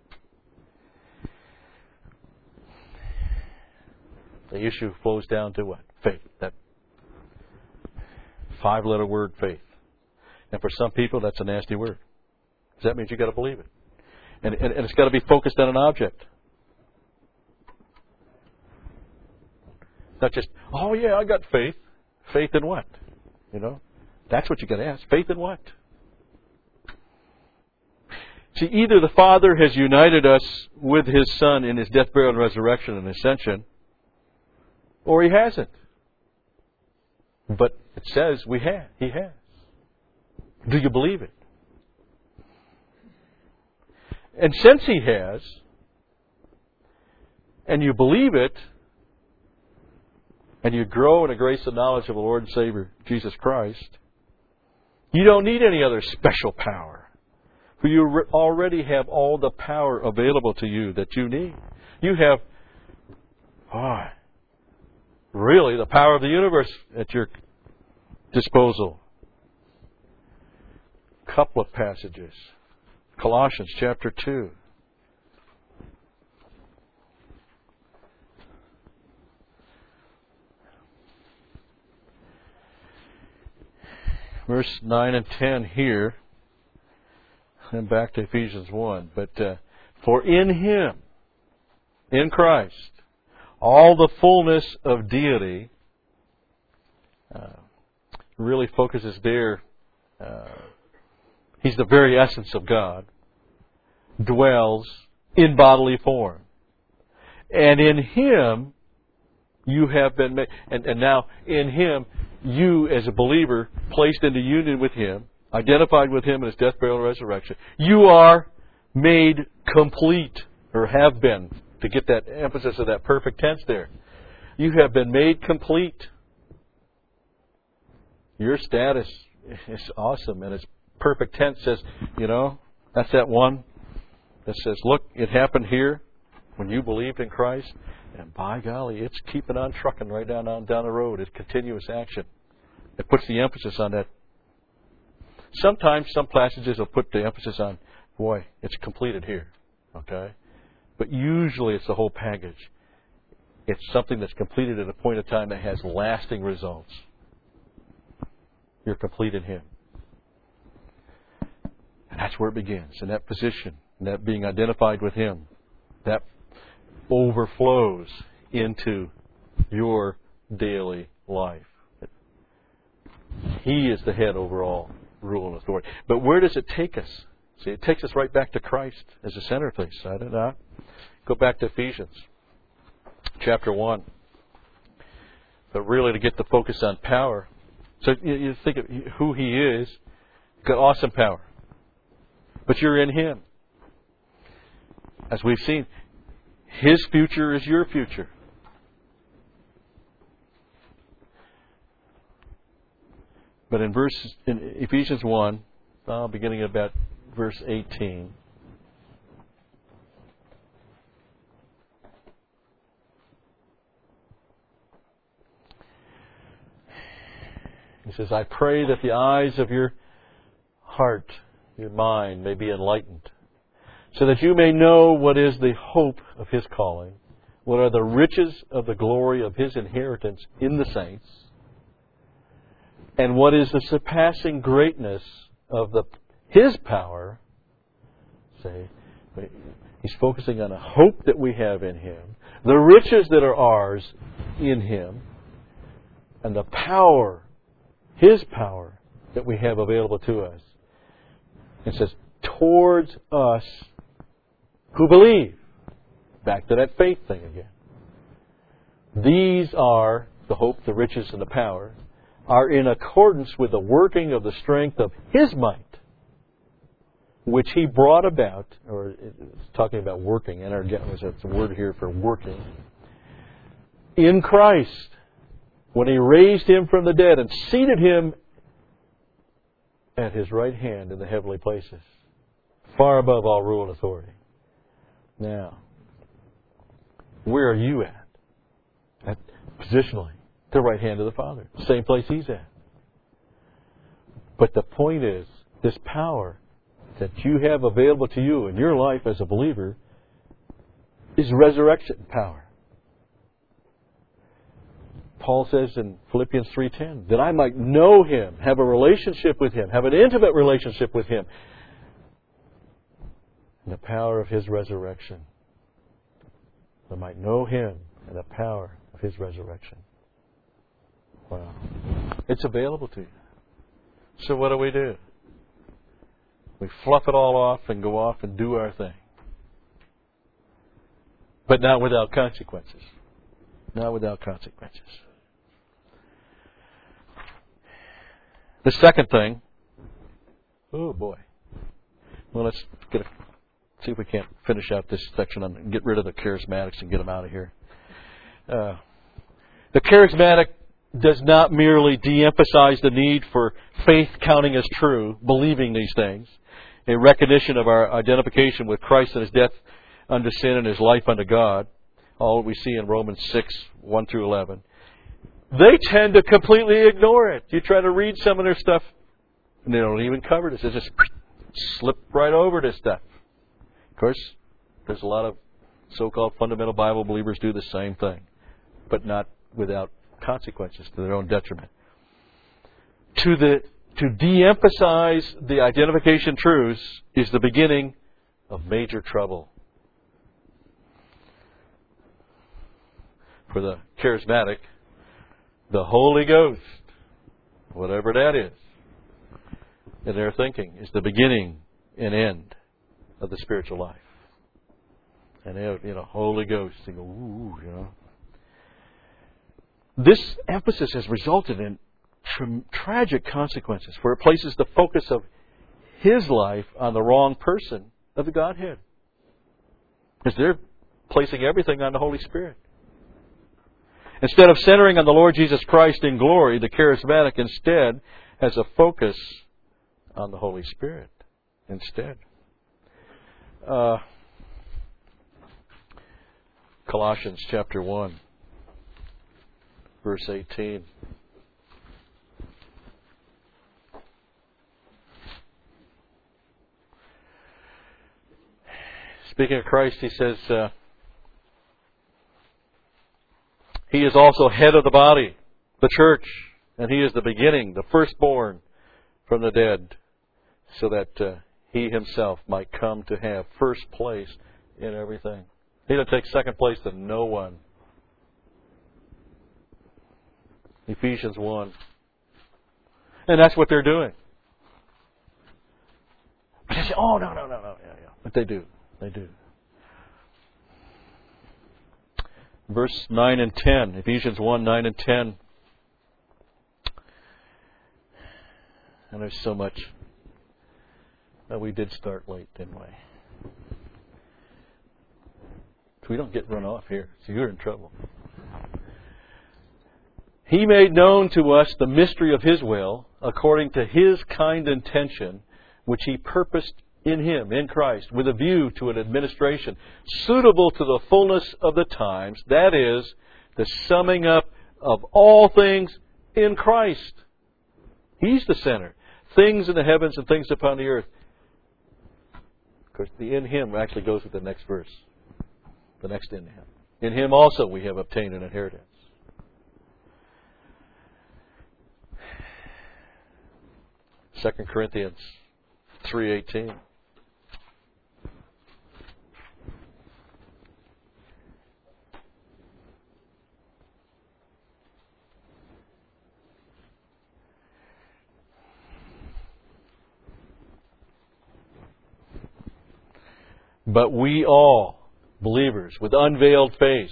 A: The issue flows down to what? Faith. That 5-letter word, faith. And for some people, that's a nasty word. Because that means you've got to believe it. And it's got to be focused on an object. Not just, oh yeah, I got faith. Faith in what? That's what you got to ask. Faith in what? See, either the Father has united us with His Son in His death, burial, and resurrection and ascension, or He hasn't. But it says He has. Do you believe it? And since He has, and you believe it, and you grow in the grace and knowledge of the Lord and Savior, Jesus Christ, you don't need any other special power. For you already have all the power available to you that you need. You have, really, the power of the universe at your disposal. Couple of passages. Colossians chapter 2. Verse 9 and 10 here. And back to Ephesians 1. But for in Him, in Christ, all the fullness of deity really focuses there. He's the very essence of God, dwells in bodily form. And in Him, you have been made. And now, in Him, you as a believer, placed into union with Him, identified with Him in His death, burial, and resurrection, you are made complete, or have been, to get that emphasis of that perfect tense there. You have been made complete. Your status is awesome, and its perfect tense says, that's that one that says, look, it happened here when you believed in Christ, and by golly, it's keeping on trucking right down the road. It's continuous action. It puts the emphasis on that. Sometimes some passages will put the emphasis on, boy, it's completed here. Okay? But usually it's the whole package. It's something that's completed at a point of time that has lasting results. You're complete in Him. And that's where it begins, in that position, in that being identified with Him. That overflows into your daily life. He is the head over all rule and authority. But where does it take us? See, it takes us right back to Christ as a centerpiece. Go back to Ephesians chapter 1. But really to get the focus on power. So you think of who He is. Got awesome power. But you're in Him. As we've seen, His future is your future. But in Ephesians 1, beginning about verse 18, he says, I pray that the eyes of your heart, your mind, may be enlightened, so that you may know what is the hope of His calling, what are the riches of the glory of His inheritance in the saints, and what is the surpassing greatness of His power, He's focusing on a hope that we have in Him, the riches that are ours in Him, and the power, His power, that we have available to us. It says, towards us who believe. Back to that faith thing again. These are, the hope, the riches, and the power, are in accordance with the working of the strength of His might, which He brought about, or it's talking about working, energetic, it's a word here for working, in Christ, when He raised Him from the dead and seated Him at His right hand in the heavenly places, far above all rule and authority. Now, where are you at? Positionally, the right hand of the Father, same place He's at. But the point is, this power that you have available to you in your life as a believer is resurrection power. Paul says in Philippians 3:10, that I might know Him, have a relationship with Him, have an intimate relationship with Him, and the power of His resurrection. I might know Him and the power of His resurrection. Wow. It's available to you. So what do? We fluff it all off and go off and do our thing. But not without consequences. Not without consequences. The second thing, oh boy. Well, let's see if we can't finish out this section and get rid of the charismatics and get them out of here. The charismatic does not merely de-emphasize the need for faith counting as true, believing these things, a recognition of our identification with Christ and His death unto sin and His life unto God, all we see in Romans 6, 1 through 11. They tend to completely ignore it. You try to read some of their stuff, and they don't even cover this. They just slip right over this stuff. Of course, there's a lot of so-called fundamental Bible believers do the same thing, but not without consequences to their own detriment. To de-emphasize the identification truths is the beginning of major trouble. For the charismatic, the Holy Ghost, whatever that is, in their thinking, is the beginning and end of the spiritual life. And they, Holy Ghost, they go, ooh. This emphasis has resulted in tragic consequences, for it places the focus of his life on the wrong person of the Godhead. Because they're placing everything on the Holy Spirit. Instead of centering on the Lord Jesus Christ in glory, the charismatic instead has a focus on the Holy Spirit instead. Colossians chapter 1, verse 18. Speaking of Christ, he says, He is also head of the body, the church, and He is the beginning, the firstborn from the dead, so that He Himself might come to have first place in everything. He doesn't take second place to no one. Ephesians 1. And that's what they're doing. But they say, oh, no. Yeah. But they do. They do. Verse 9 and 10. Ephesians 1, 9 and 10. And there's so much. We did start late, didn't we? We don't get run off here, so you're in trouble. He made known to us the mystery of His will, according to His kind intention, which He purposed in Him, in Christ, with a view to an administration suitable to the fullness of the times, that is, the summing up of all things in Christ. He's the center. Things in the heavens and things upon the earth. Of course, the in Him actually goes with the next verse. The next in Him. In Him also we have obtained an inheritance. Second Corinthians 3:18. But we all, believers, with unveiled face.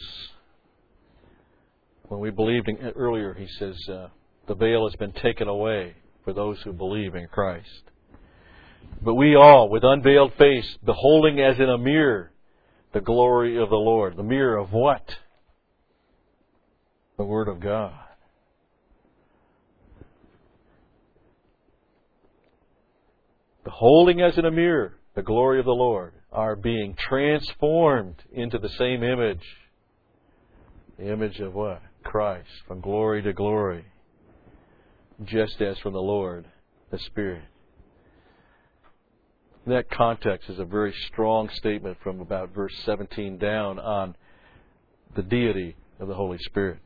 A: When we believed earlier, he says, the veil has been taken away for those who believe in Christ. But we all, with unveiled face, beholding as in a mirror the glory of the Lord. The mirror of what? The Word of God. Beholding as in a mirror the glory of the Lord, are being transformed into the same image. The image of what? Christ, from glory to glory. Just as from the Lord, the Spirit. That context is a very strong statement from about verse 17 down on the deity of the Holy Spirit.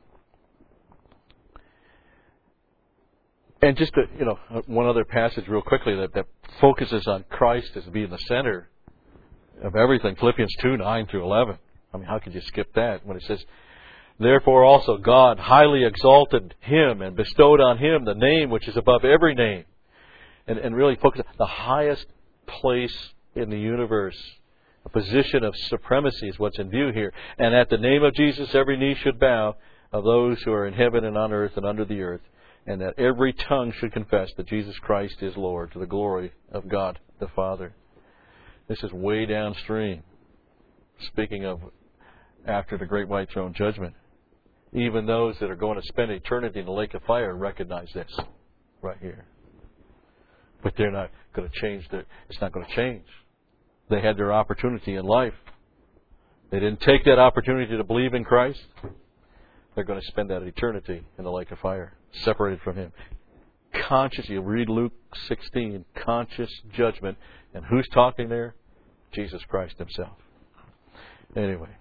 A: And just one other passage real quickly that focuses on Christ as being the center of everything. Philippians 2, 9 through 11. I mean, how could you skip that when it says, therefore also God highly exalted Him and bestowed on Him the name which is above every name. And really focus on the highest place in the universe. A position of supremacy is what's in view here. And at the name of Jesus every knee should bow, of those who are in heaven and on earth and under the earth, and that every tongue should confess that Jesus Christ is Lord, to the glory of God the Father. This is way downstream. Speaking of after the great white throne judgment. Even those that are going to spend eternity in the lake of fire recognize this right here. But they're not going to change. It's not going to change. They had their opportunity in life. They didn't take that opportunity to believe in Christ. They're going to spend that eternity in the lake of fire, separated from Him. Conscious, you read Luke 16, conscious judgment. And who's talking there? Jesus Christ Himself. Anyway.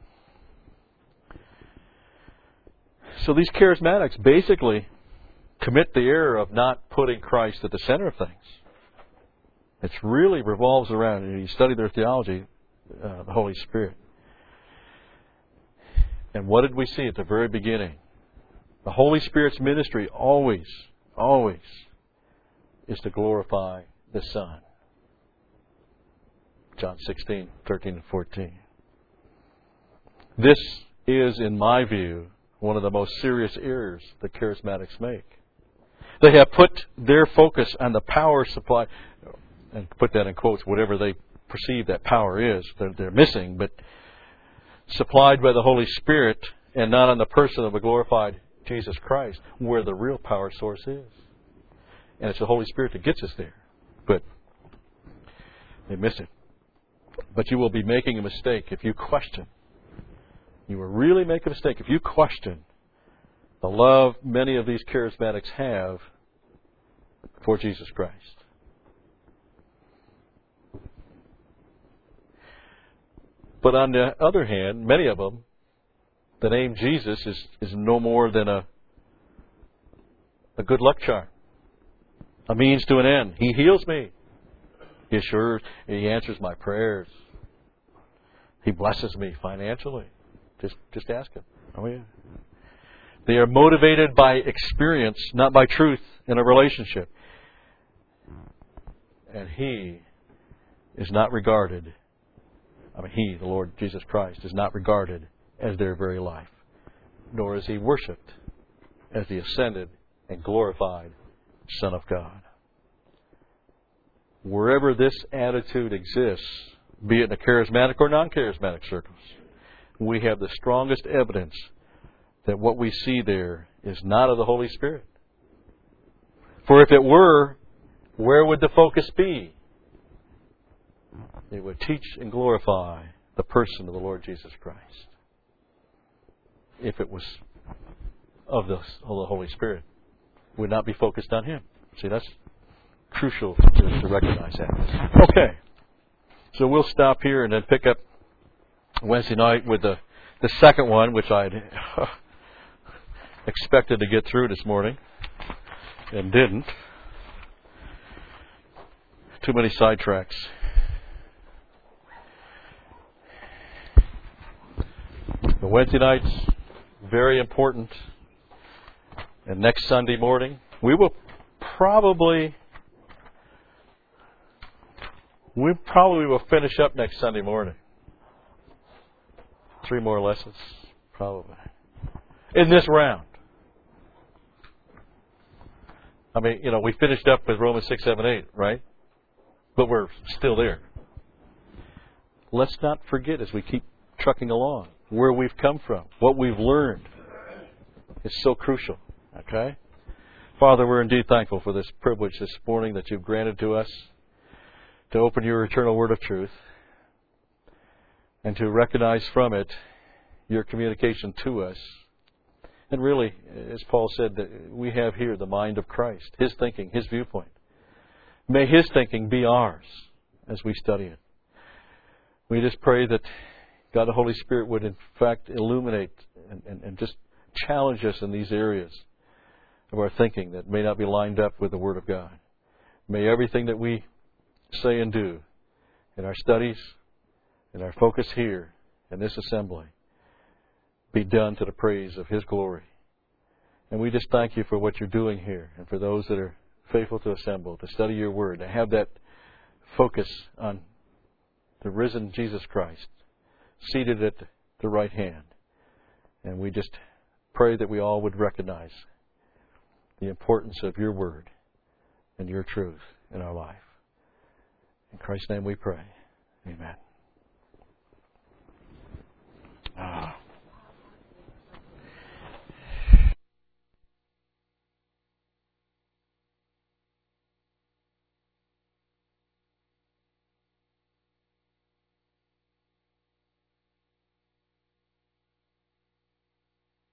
A: So these charismatics basically commit the error of not putting Christ at the center of things. It really revolves around, and you study their theology, the Holy Spirit. And what did we see at the very beginning? The Holy Spirit's ministry always is to glorify the Son. John 16, 13 and 14. This is, in my view, one of the most serious errors the charismatics make. They have put their focus on the power supply, and put that in quotes, whatever they perceive that power is, they're missing, but supplied by the Holy Spirit, and not on the person of a glorified Jesus Christ, where the real power source is. And it's the Holy Spirit that gets us there. But they miss it. But you will be making a mistake if you question. You will really make a mistake if you question the love many of these charismatics have for Jesus Christ. But on the other hand, many of them, the name Jesus is no more than a good luck charm. A means to an end. He heals me. He assures, He answers my prayers. He blesses me financially. Just ask Him. Oh yeah. They are motivated by experience, not by truth in a relationship. And He is not regarded, He, the Lord Jesus Christ, is not regarded as their very life. Nor is He worshipped as the ascended and glorified Son of God. Wherever this attitude exists, be it in a charismatic or non-charismatic circles, we have the strongest evidence that what we see there is not of the Holy Spirit. For if it were, where would the focus be? It would teach and glorify the person of the Lord Jesus Christ. If it was of the Holy Spirit, it would not be focused on Him. See, that's crucial to recognize that. Okay. So we'll stop here and then pick up Wednesday night with the second one, which I'd expected to get through this morning and didn't. Too many sidetracks. The Wednesday night's very important. And next Sunday morning, we probably will finish up next Sunday morning. 3 more lessons, probably, in this round. I mean, we finished up with Romans 6, 7, 8, right? But we're still there. Let's not forget as we keep trucking along where we've come from, what we've learned. It's so crucial. Okay? Father, we're indeed thankful for this privilege this morning that you've granted to us to open your eternal word of truth and to recognize from it your communication to us. And really, as Paul said, that we have here the mind of Christ, His thinking, His viewpoint. May His thinking be ours as we study it. We just pray that God the Holy Spirit would in fact illuminate and just challenge us in these areas of our thinking that may not be lined up with the Word of God. May everything that we say and do in our studies, in our focus here, in this assembly, be done to the praise of His glory. And we just thank you for what you're doing here and for those that are faithful to assemble, to study your Word, to have that focus on the risen Jesus Christ, seated at the right hand. And we just pray that we all would recognize the importance of your Word and your truth in our life. In Christ's name we pray. Amen.